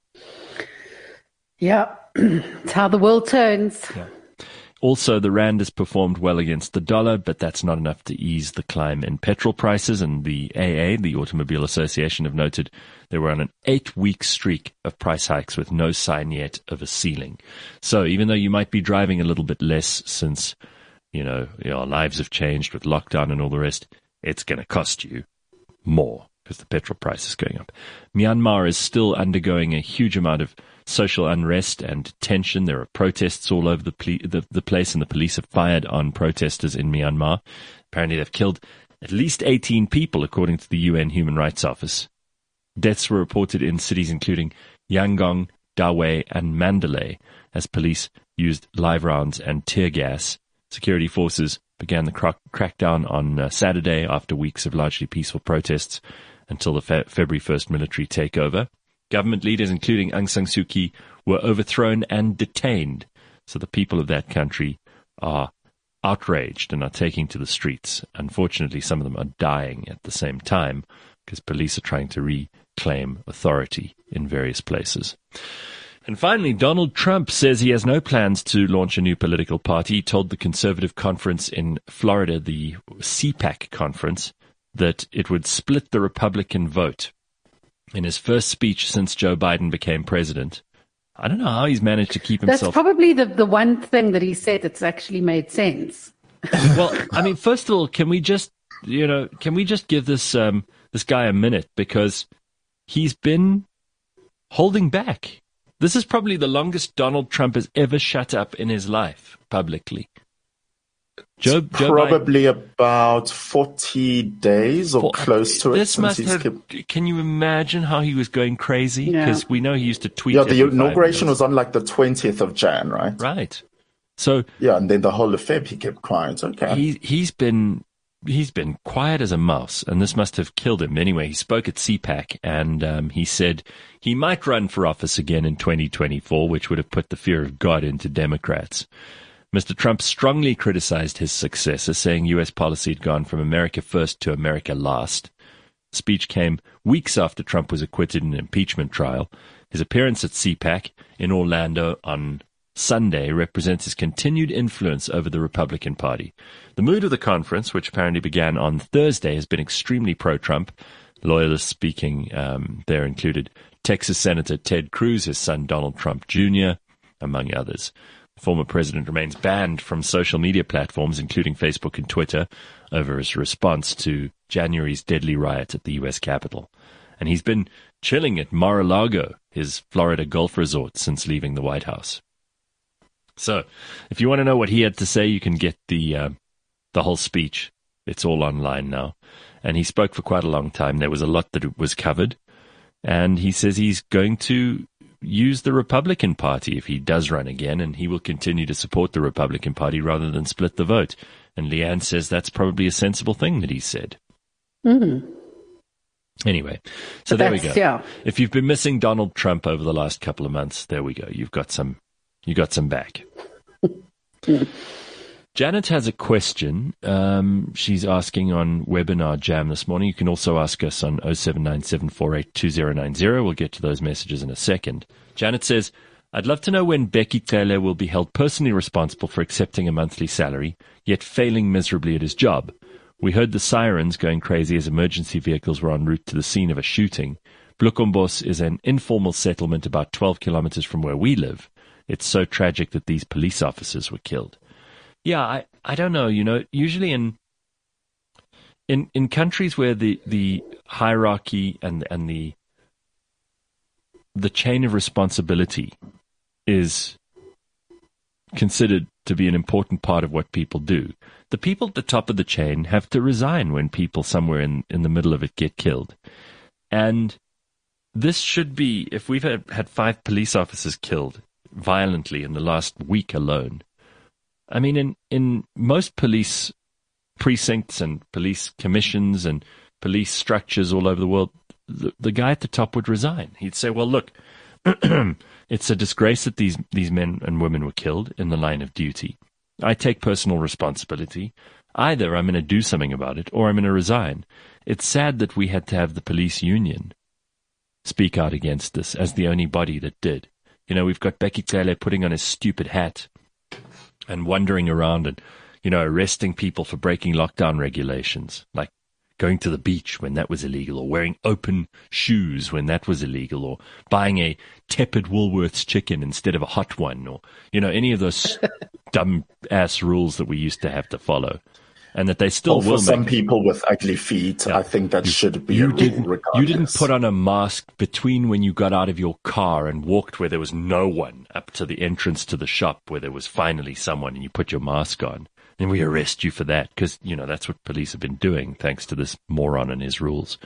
Yeah, it's how the world turns. Yeah. Also, the rand has performed well against the dollar, but that's not enough to ease the climb in petrol prices. And the A A, the Automobile Association, have noted they were on an eight-week streak of price hikes with no sign yet of a ceiling. So even though you might be driving a little bit less since, you know, our lives have changed with lockdown and all the rest, it's going to cost you more because the petrol price is going up. Myanmar is still undergoing a huge amount of social unrest and tension. There are protests all over the, ple- the, the place, and the police have fired on protesters in Myanmar. Apparently they've killed at least eighteen people, according to the U N Human Rights Office. Deaths were reported in cities including Yangon, Dawei, and Mandalay, as police used live rounds and tear gas. Security forces began the crack- crackdown on uh, Saturday after weeks of largely peaceful protests until the fe- February first military takeover. Government leaders, including Aung San Suu Kyi, were overthrown and detained. So the people of that country are outraged and are taking to the streets. Unfortunately, some of them are dying at the same time because police are trying to reclaim authority in various places. And finally, Donald Trump says he has no plans to launch a new political party. He told the conservative conference in Florida, the C PAC conference, that it would split the Republican vote. In his first speech since Joe Biden became president, I don't know how he's managed to keep That's himself. probably the, the one thing that he said that's actually made sense. Well, I mean, first of all, can we just, you know, can we just give this um, this guy a minute, because he's been holding back. This is probably the longest Donald Trump has ever shut up in his life publicly. Joe, Joe Probably Biden, about forty days or for, close to it. This must he's have. kept- Can you imagine how he was going crazy? Yeah. Because we know he used to tweet. Yeah, the every five inauguration minutes. was on like the twentieth of January, right? Right. So Yeah, and then the whole of Feb he kept quiet. Okay. he he's been he's been quiet as a mouse, and this must have killed him. Anyway, he spoke at C PAC, and um, he said he might run for office again in twenty twenty-four, which would have put the fear of God into Democrats. Mister Trump strongly criticized his successor, saying U S policy had gone from America first to America last. The speech came weeks after Trump was acquitted in an impeachment trial. His appearance at C PAC in Orlando on Sunday represents his continued influence over the Republican Party. The mood of the conference, which apparently began on Thursday, has been extremely pro-Trump. Loyalists speaking um, there included Texas Senator Ted Cruz, his son Donald Trump Junior, among others. The former president remains banned from social media platforms, including Facebook and Twitter, over his response to January's deadly riot at the U S Capitol. And he's been chilling at Mar-a-Lago, his Florida golf resort, since leaving the White House. So, if you want to know what he had to say, you can get the uh, the whole speech. It's all online now. And he spoke for quite a long time. There was a lot that was covered. And he says he's going to use the Republican Party if he does run again, and he will continue to support the Republican Party rather than split the vote. And Leanne says that's probably a sensible thing that he said. Mm-hmm. Anyway, so But there we go. that's- yeah. If you've been missing Donald Trump over the last couple of months, there we go. You've got some, you got some back. Janet has a question. Um, she's asking on Webinar Jam this morning. You can also ask us on oh seven nine seven four eight two oh nine oh. We'll get to those messages in a second. Janet says, I'd love to know when Becky Taylor will be held personally responsible for accepting a monthly salary, yet failing miserably at his job. We heard the sirens going crazy as emergency vehicles were en route to the scene of a shooting. Blukombos is an informal settlement about twelve kilometers from where we live. It's so tragic that these police officers were killed. Yeah, I, I don't know. You know, usually in in in countries where the, the hierarchy and and the the chain of responsibility is considered to be an important part of what people do, the people at the top of the chain have to resign when people somewhere in, in the middle of it get killed. And this should be, if we've had, had five police officers killed violently in the last week alone, I mean, in, in most police precincts and police commissions and police structures all over the world, the, the guy at the top would resign. He'd say, well, look, it's a disgrace that these, these men and women were killed in the line of duty. I take personal responsibility. Either I'm going to do something about it or I'm going to resign. It's sad that we had to have the police union speak out against this as the only body that did. You know, we've got Becky Taylor putting on his stupid hat and wandering around and, you know, arresting people for breaking lockdown regulations, like going to the beach when that was illegal, or wearing open shoes when that was illegal, or buying a tepid Woolworths chicken instead of a hot one, or, you know, any of those dumb-ass rules that we used to have to follow. And that they still Or for will some make. people with ugly feet, Yeah. I think that should be a You rule didn't, you regardless. didn't put on a mask between when you got out of your car and walked where there was no one up to the entrance to the shop where there was finally someone, and you put your mask on. And we arrest you for that because, you know, that's what police have been doing thanks to this moron and his rules.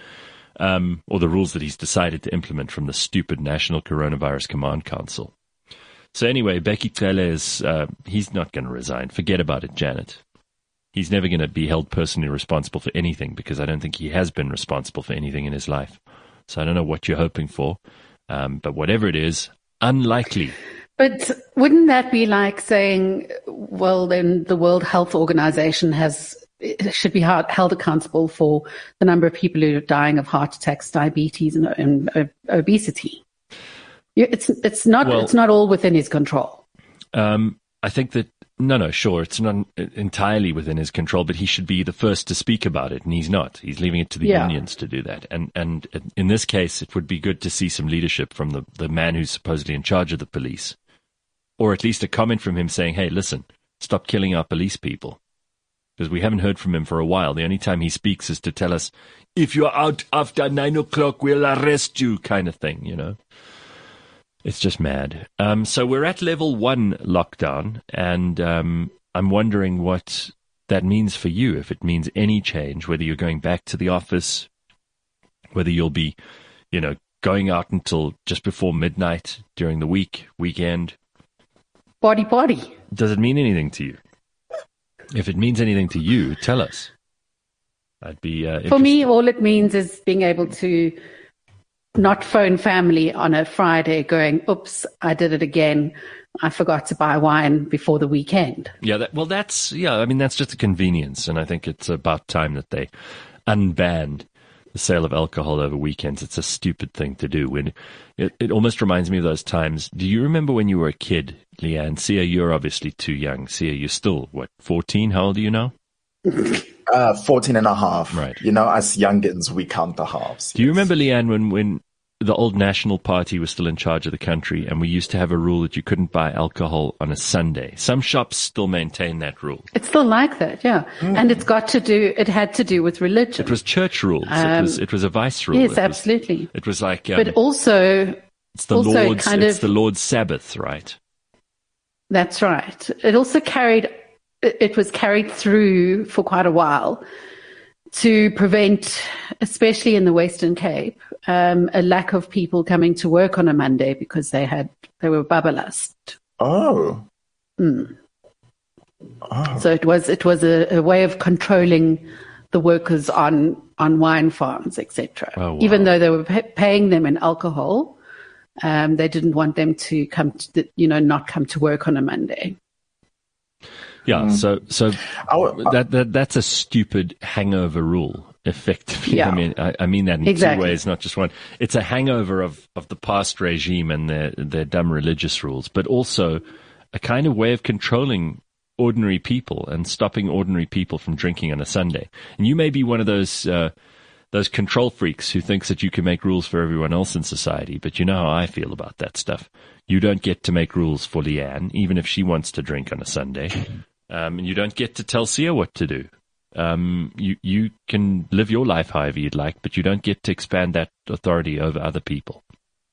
Um, or the rules that he's decided to implement from the stupid National Coronavirus Command Council. So anyway, Becky Taylor is, uh, he's not going to resign. Forget about it, Janet. He's never going to be held personally responsible for anything because I don't think he has been responsible for anything in his life. So I don't know what you're hoping for. Um, but whatever it is, unlikely. But wouldn't that be like saying, well, then the World Health Organization has should be held accountable for the number of people who are dying of heart attacks, diabetes, and, and uh, obesity? It's it's not Well, it's not all within his control. Um, I think that No, no, sure. It's not entirely within his control, but he should be the first to speak about it, and he's not. He's leaving it to the Yeah. unions to do that. And and in this case, it would be good to see some leadership from the, the man who's supposedly in charge of the police, or at least a comment from him saying, hey, listen, stop killing our police people. Because we haven't heard from him for a while. The only time he speaks is to tell us, if you're out after nine o'clock, we'll arrest you, kind of thing, you know. It's just mad. Um, so we're at level one lockdown, and um, I'm wondering what that means for you, if it means any change, whether you're going back to the office, whether you'll be, you know, going out until just before midnight during the week, weekend. Body, body. Does it mean anything to you? If it means anything to you, tell us. I'd be uh, For me, all it means is being able to not phone family on a Friday going, oops, I did it again. I forgot to buy wine before the weekend. Yeah, that, well, that's, yeah, I mean, that's just a convenience. And I think it's about time that they unbanned the sale of alcohol over weekends. It's a stupid thing to do. When it, it almost reminds me of those times. Do you remember when you were a kid, Leanne? Sia, you're obviously too young. Sia, you're still, what, fourteen? How old are you now? Uh, fourteen and a half. Right. You know, as youngins, we count the halves. Do you yes. remember, Leanne, when, when the old National Party was still in charge of the country, and we used to have a rule that you couldn't buy alcohol on a Sunday? Some shops still maintain that rule. It's still like that, yeah. Mm. And it's got to do, it had to do with religion. It was church rules. Um, it was it was a vice rule. Yes, it was, absolutely. It was like... Um, but also... It's the also Lord's, kind it's of, the Lord's Sabbath, right? That's right. It also carried... It was carried through for quite a while to prevent, especially in the Western Cape, um, a lack of people coming to work on a Monday because they had they were babelast. Oh. Mm. oh. So it was it was a, a way of controlling the workers on on wine farms, et cetera. Oh, wow. Even though they were p- paying them in alcohol, um, they didn't want them to come to the, you know not come to work on a Monday. Yeah, Mm. so so Our, that, that that's a stupid hangover rule, effectively. Yeah. I mean, I, I mean that in Exactly. two ways, not just one. It's a hangover of, of the past regime and their their dumb religious rules, but also a kind of way of controlling ordinary people and stopping ordinary people from drinking on a Sunday. And you may be one of those uh, those control freaks who thinks that you can make rules for everyone else in society, but you know how I feel about that stuff. You don't get to make rules for Leanne, even if she wants to drink on a Sunday. Um, and you don't get to tell Sia what to do. Um, you, you can live your life however you'd like, but you don't get to expand that authority over other people.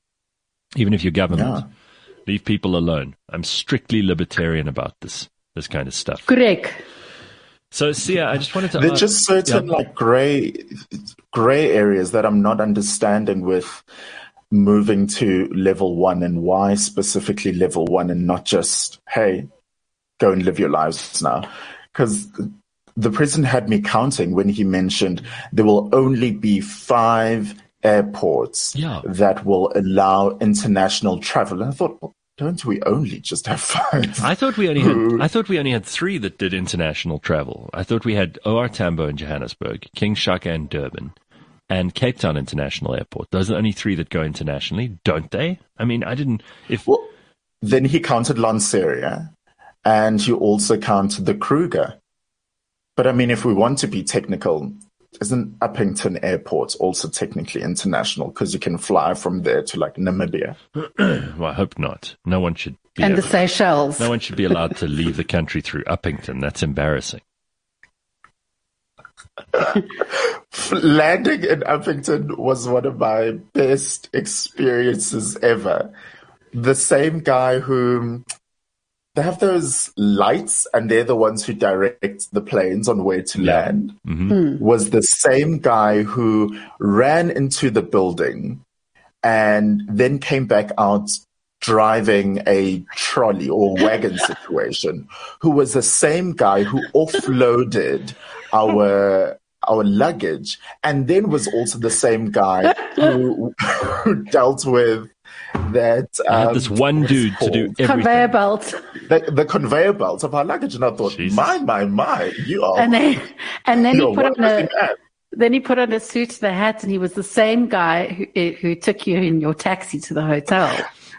Even if you're government. Yeah. Leave people alone. I'm strictly libertarian about this, this kind of stuff. Correct. So, Sia, I just wanted to There's ask, just certain yeah. like gray, gray areas that I'm not understanding with moving to level one, and why specifically level one and not just, hey, go and live your lives now. Because the president had me counting when he mentioned there will only be five airports Yeah. that will allow international travel. And I thought, well, don't we only just have five? I thought we only had I thought we only had three that did international travel. I thought we had O R Tambo in Johannesburg, King Shaka in Durban, and Cape Town International Airport. Those are the only three that go internationally, don't they? I mean, I didn't. If Well, then he counted Lanseria, and you also counted the Kruger. But I mean, if we want to be technical, isn't Uppington Airport also technically international? Because you can fly from there to like Namibia. well, I hope not. No one should be And the able- Seychelles. no one should be allowed to leave the country through Uppington. That's embarrassing. Landing in Uppington was one of my best experiences ever. The same guy who, they have those lights and they're the ones who direct the planes on where to Yeah. land, Mhm. was the same guy who ran into the building and then came back out driving a trolley or wagon situation, who was the same guy who offloaded our our luggage, and then was also the same guy who, who dealt with that. I had um, this one what's it dude to do called? everything. Conveyor belt. the, the conveyor belts of our luggage, and I thought, Jesus. my my my, you are. And then, and then he you're put on one a, looking at. then he put on a suit and a hat, and he was the same guy who, who took you in your taxi to the hotel.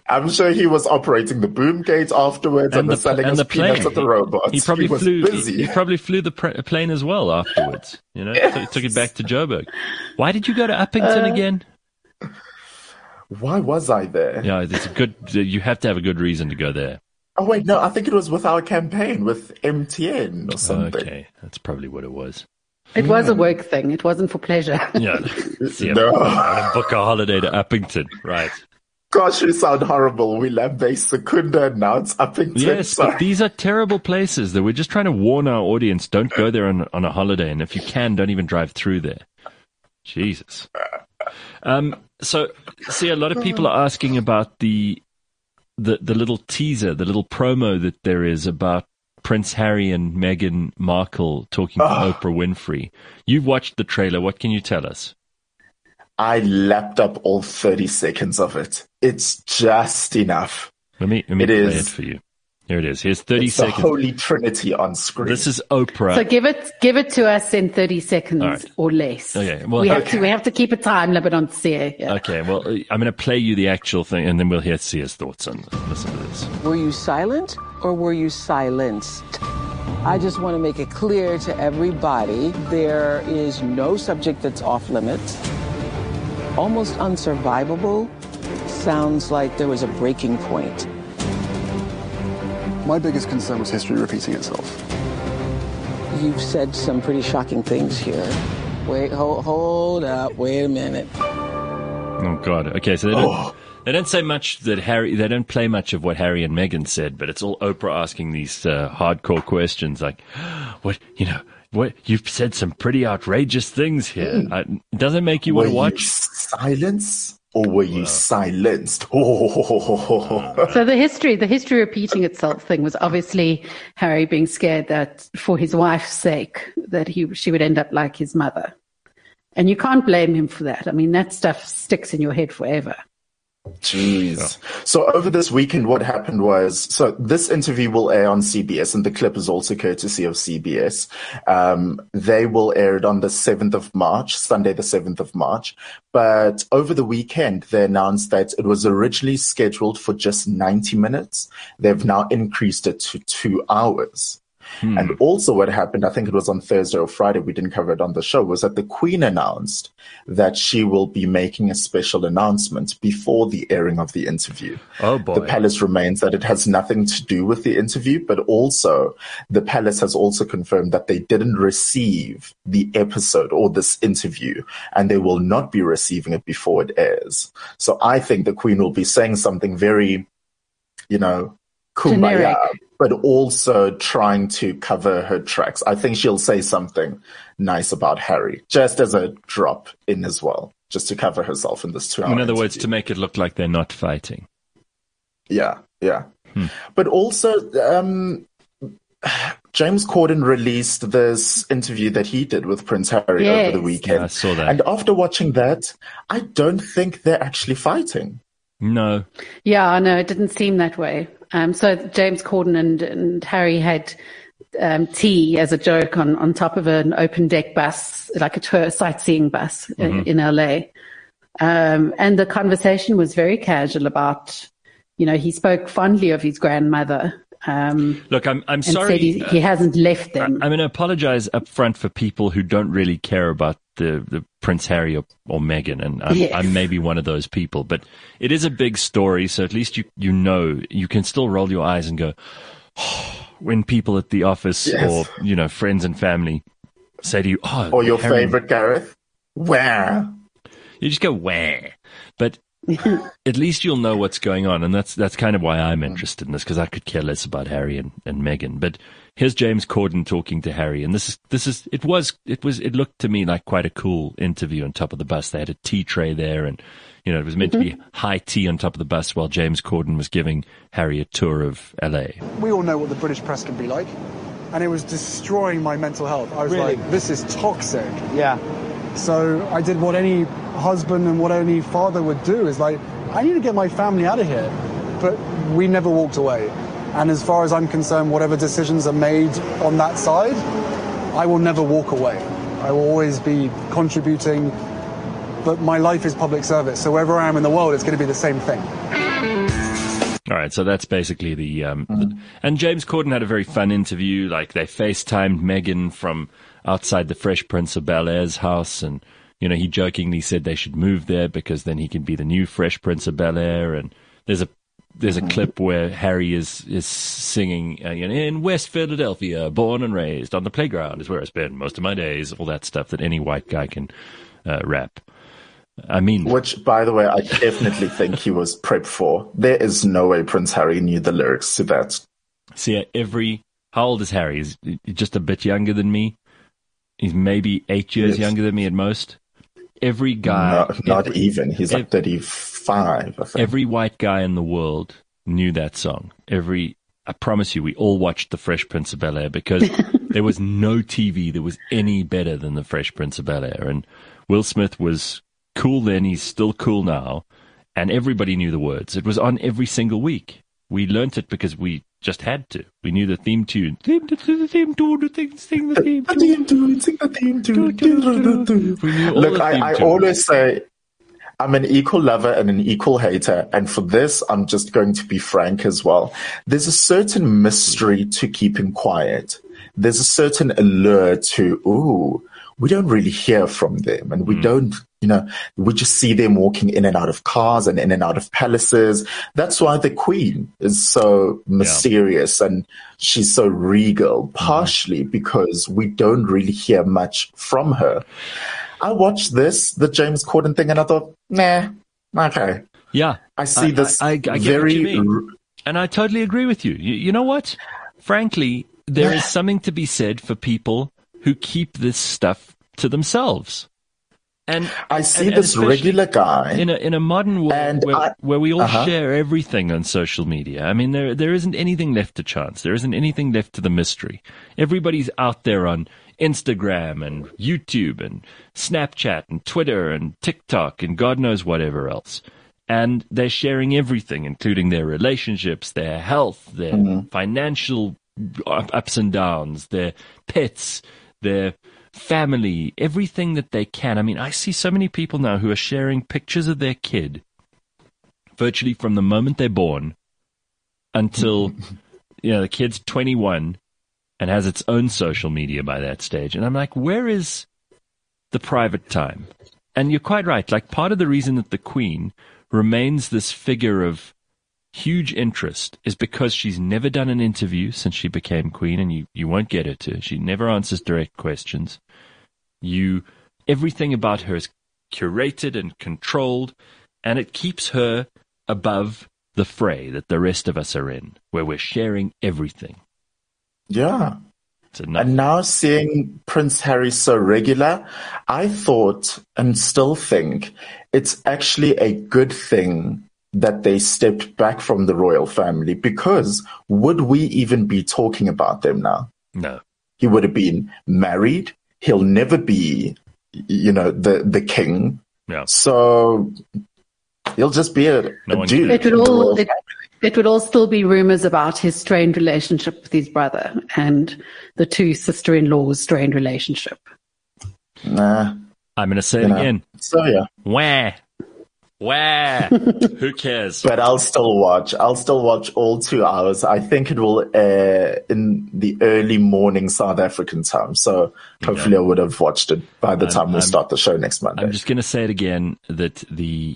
I'm sure he was operating the boom gate afterwards and, and the, the selling and of the plane. peanuts at the robots. He probably he was flew. busy. He, he probably flew the pr- plane as well afterwards. You know, yes. took, took it back to Joburg. Why did you go to Uppington uh, again? Why was I there? Yeah, it's a good. You have to have a good reason to go there. Oh wait, no, I think it was with our campaign with M T N or something. Okay, that's probably what it was. It yeah. was a work thing. It wasn't for pleasure. Yeah, See, no. I'm gonna book a holiday to Uppington, right? Gosh, we sound horrible. We lambast Secunda and now it's Uppington. Yes, Sorry. but these are terrible places that we're just trying to warn our audience. Don't go there on, on a holiday. And if you can, don't even drive through there. Jesus. Um, so, see, a lot of people are asking about the, the, the little teaser, the little promo that there is about Prince Harry and Meghan Markle talking to oh. Oprah Winfrey. You've watched the trailer. What can you tell us? I lapped up all thirty seconds of it. It's just enough. Let me, let me it play is, it for you. Here it is. Here's thirty it's seconds. The Holy Trinity on screen. This is Oprah. So give it, give it to us in thirty seconds right. or less. Okay. Well, we have okay. to, we have to keep a time limit on Sia. Yeah. Okay. Well, I'm going to play you the actual thing, and then we'll hear Sia's thoughts on it. Listen to this. Were you silent or were you silenced? I just want to make it clear to everybody there is no subject that's off limits. Almost unsurvivable sounds like there was a breaking point. My biggest concern was history repeating itself. You've said some pretty shocking things here. Wait, hold, hold up, wait a minute. Oh, God. Okay, so they don't, oh. they don't say much that Harry, they don't play much of what Harry and Meghan said, but it's all Oprah asking these uh, hardcore questions like, what, you know, what you've said some pretty outrageous things here. Uh, does it make you were want to watch? You silence or were you well. silenced? Oh. So the history, the history repeating itself thing was obviously Harry being scared that for his wife's sake that he she would end up like his mother, and you can't blame him for that. I mean, that stuff sticks in your head forever. Jeez. So over this weekend, what happened was, so this interview will air on C B S, and the clip is also courtesy of C B S. Um, they will air it on the seventh of March, Sunday the seventh of March. But over the weekend, they announced that it was originally scheduled for just ninety minutes. They've now increased it to two hours. Hmm. And also what happened, I think it was on Thursday or Friday, we didn't cover it on the show, was that the Queen announced that she will be making a special announcement before the airing of the interview. Oh boy. The palace remains that it has nothing to do with the interview, but also the palace has also confirmed that they didn't receive the episode or this interview, and they will not be receiving it before it airs. So I think the Queen will be saying something very, you know, kumbaya, generic, but also trying to cover her tracks. I think she'll say something nice about Harry, just as a drop in as well, just to cover herself in this two hour In other interview. words, to make it look like they're not fighting. Yeah, yeah. Hmm. But also, um, James Corden released this interview that he did with Prince Harry yes. over the weekend. Yeah, I saw that. And after watching that, I don't think they're actually fighting. No. Yeah, no, it didn't seem that way. Um, so James Corden and, and Harry had um, tea as a joke on, on top of an open deck bus, like a tour sightseeing bus mm-hmm. in, in L A. Um, and the conversation was very casual about, you know, he spoke fondly of his grandmother. Um, Look, I'm I'm and sorry. Said he, he hasn't left them. I'm going to apologize up front for people who don't really care about the, the Prince Harry or, or Meghan, and I'm, yes. I'm maybe one of those people. But it is a big story, so at least you you know you can still roll your eyes and go oh, when people at the office yes. or you know friends and family say to you, "Oh," or your Harry, favorite Gareth, where you just go where, but. At least you'll know what's going on, and that's that's kind of why I'm interested in this, because I could care less about Harry and, and Meghan. But here's James Corden talking to Harry, and this is this is it was it was it looked to me like quite a cool interview on top of the bus. They had a tea tray there, and you know it was meant mm-hmm. to be high tea on top of the bus while James Corden was giving Harry a tour of L A. We all know what the British press can be like, and it was destroying my mental health. I was really? like, this is toxic. Yeah. So I did what any husband and what any father would do, is like, I need to get my family out of here. But we never walked away. And as far as I'm concerned, whatever decisions are made on that side, I will never walk away. I will always be contributing, but my life is public service. So wherever I am in the world, it's going to be the same thing. right, so that's basically the, um, Mm. the. And James Corden had a very fun interview. Like they FaceTimed Meghan from outside the Fresh Prince of Bel-Air's house, and you know he jokingly said they should move there because then he can be the new Fresh Prince of Bel-Air. And there's a there's a clip where Harry is is singing uh, you know, in West Philadelphia, born and raised on the playground is where I spend most of my days. All that stuff that any white guy can uh, rap. I mean, Which, by the way, I definitely think he was prepped for. There is no way Prince Harry knew the lyrics to that. see, every how old is Harry? He's just a bit younger than me. He's maybe eight years Yes. younger than me at most. Every guy, No, not every, even. He's like ev- thirty-five, I think. every white guy in the world knew that song. Every, I promise you, we all watched The Fresh Prince of Bel-Air because there was no T V that was any better than The Fresh Prince of Bel-Air. And Will Smith was cool then, he's still cool now, and everybody knew the words. It was on every single week. We learnt it because we just had to. We knew the theme tune. Theme to the theme tune, the thing, sing the theme The tune. theme tune, sing the theme tune. We knew all Look, the theme I, I tunes. always say I'm an equal lover and an equal hater. And for this, I'm just going to be frank as well. There's a certain mystery to keeping quiet. There's a certain allure to, ooh, we don't really hear from them. And we Mm. don't, you know, we just see them walking in and out of cars and in and out of palaces. That's why the Queen is so mysterious and she's so regal, partially because we don't really hear much from her. I watched this, the James Corden thing, and I thought, nah, okay. Yeah. I see I- this I- I get what very. you mean. And I totally agree with you. you. You know what? Frankly, there is something to be said for people who keep this stuff to themselves. And I see and- and this especially regular guy. in a in a modern world And where, I- where we all uh-huh. share everything on social media. I mean, there there isn't anything left to chance. There isn't anything left to the mystery. Everybody's out there on Instagram and YouTube and Snapchat and Twitter and TikTok and God knows whatever else. And they're sharing everything, including their relationships, their health, their Mm-hmm. financial up- ups and downs, their pets, their family, everything that they can. I mean, I see so many people now who are sharing pictures of their kid virtually from the moment they're born until, you know, the kid's twenty-one and has its own social media by that stage. And I'm like, where is the private time? And you're quite right. Like, part of the reason that the Queen remains this figure of huge interest is because she's never done an interview since she became Queen, and you, you won't get her to. She never answers direct questions. You, everything about her is curated and controlled, and it keeps her above the fray that the rest of us are in, where we're sharing everything. Yeah. It's enough. And now seeing Prince Harry so regular, I thought and still think it's actually a good thing that they stepped back from the royal family, because would we even be talking about them now? No. He would have been married. He'll never be, you know, the, the king. Yeah. So he'll just be a, No a one dude. It would in the all royal it, it would all still be rumors about his strained relationship with his brother and the two sister-in-laws' strained relationship. Nah. I'm going to say You it know. again. So yeah. Wah. Wah. Who cares? But I'll still watch. I'll still watch all two hours. I think it will air in the early morning South African time. So hopefully I would have watched it by the I'm- time we I'm- start the show next Monday. I'm just going to say it again, that the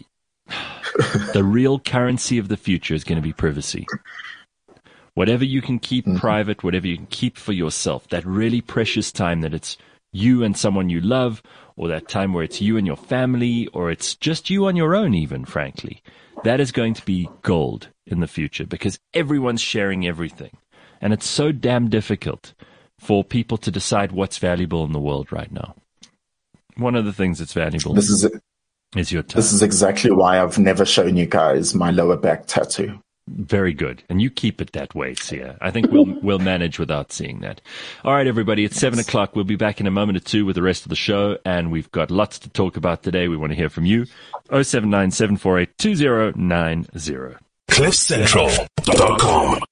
the real currency of the future is going to be privacy. Whatever you can keep Mm-hmm. private, whatever you can keep for yourself, that really precious time that it's you and someone you love, or that time where it's you and your family, or it's just you on your own even, frankly, that is going to be gold in the future, because everyone's sharing everything. And it's so damn difficult for people to decide what's valuable in the world right now. One of the things that's valuable This is is your time. this is exactly why I've never shown you guys my lower back tattoo. Very good. And you keep it that way, Sia. I think we'll we'll manage without seeing that. All right, everybody, it's seven o'clock. We'll be back in a moment or two with the rest of the show, and we've got lots to talk about today. We want to hear from you. oh seven nine, seven four eight, two oh nine oh. cliff central dot com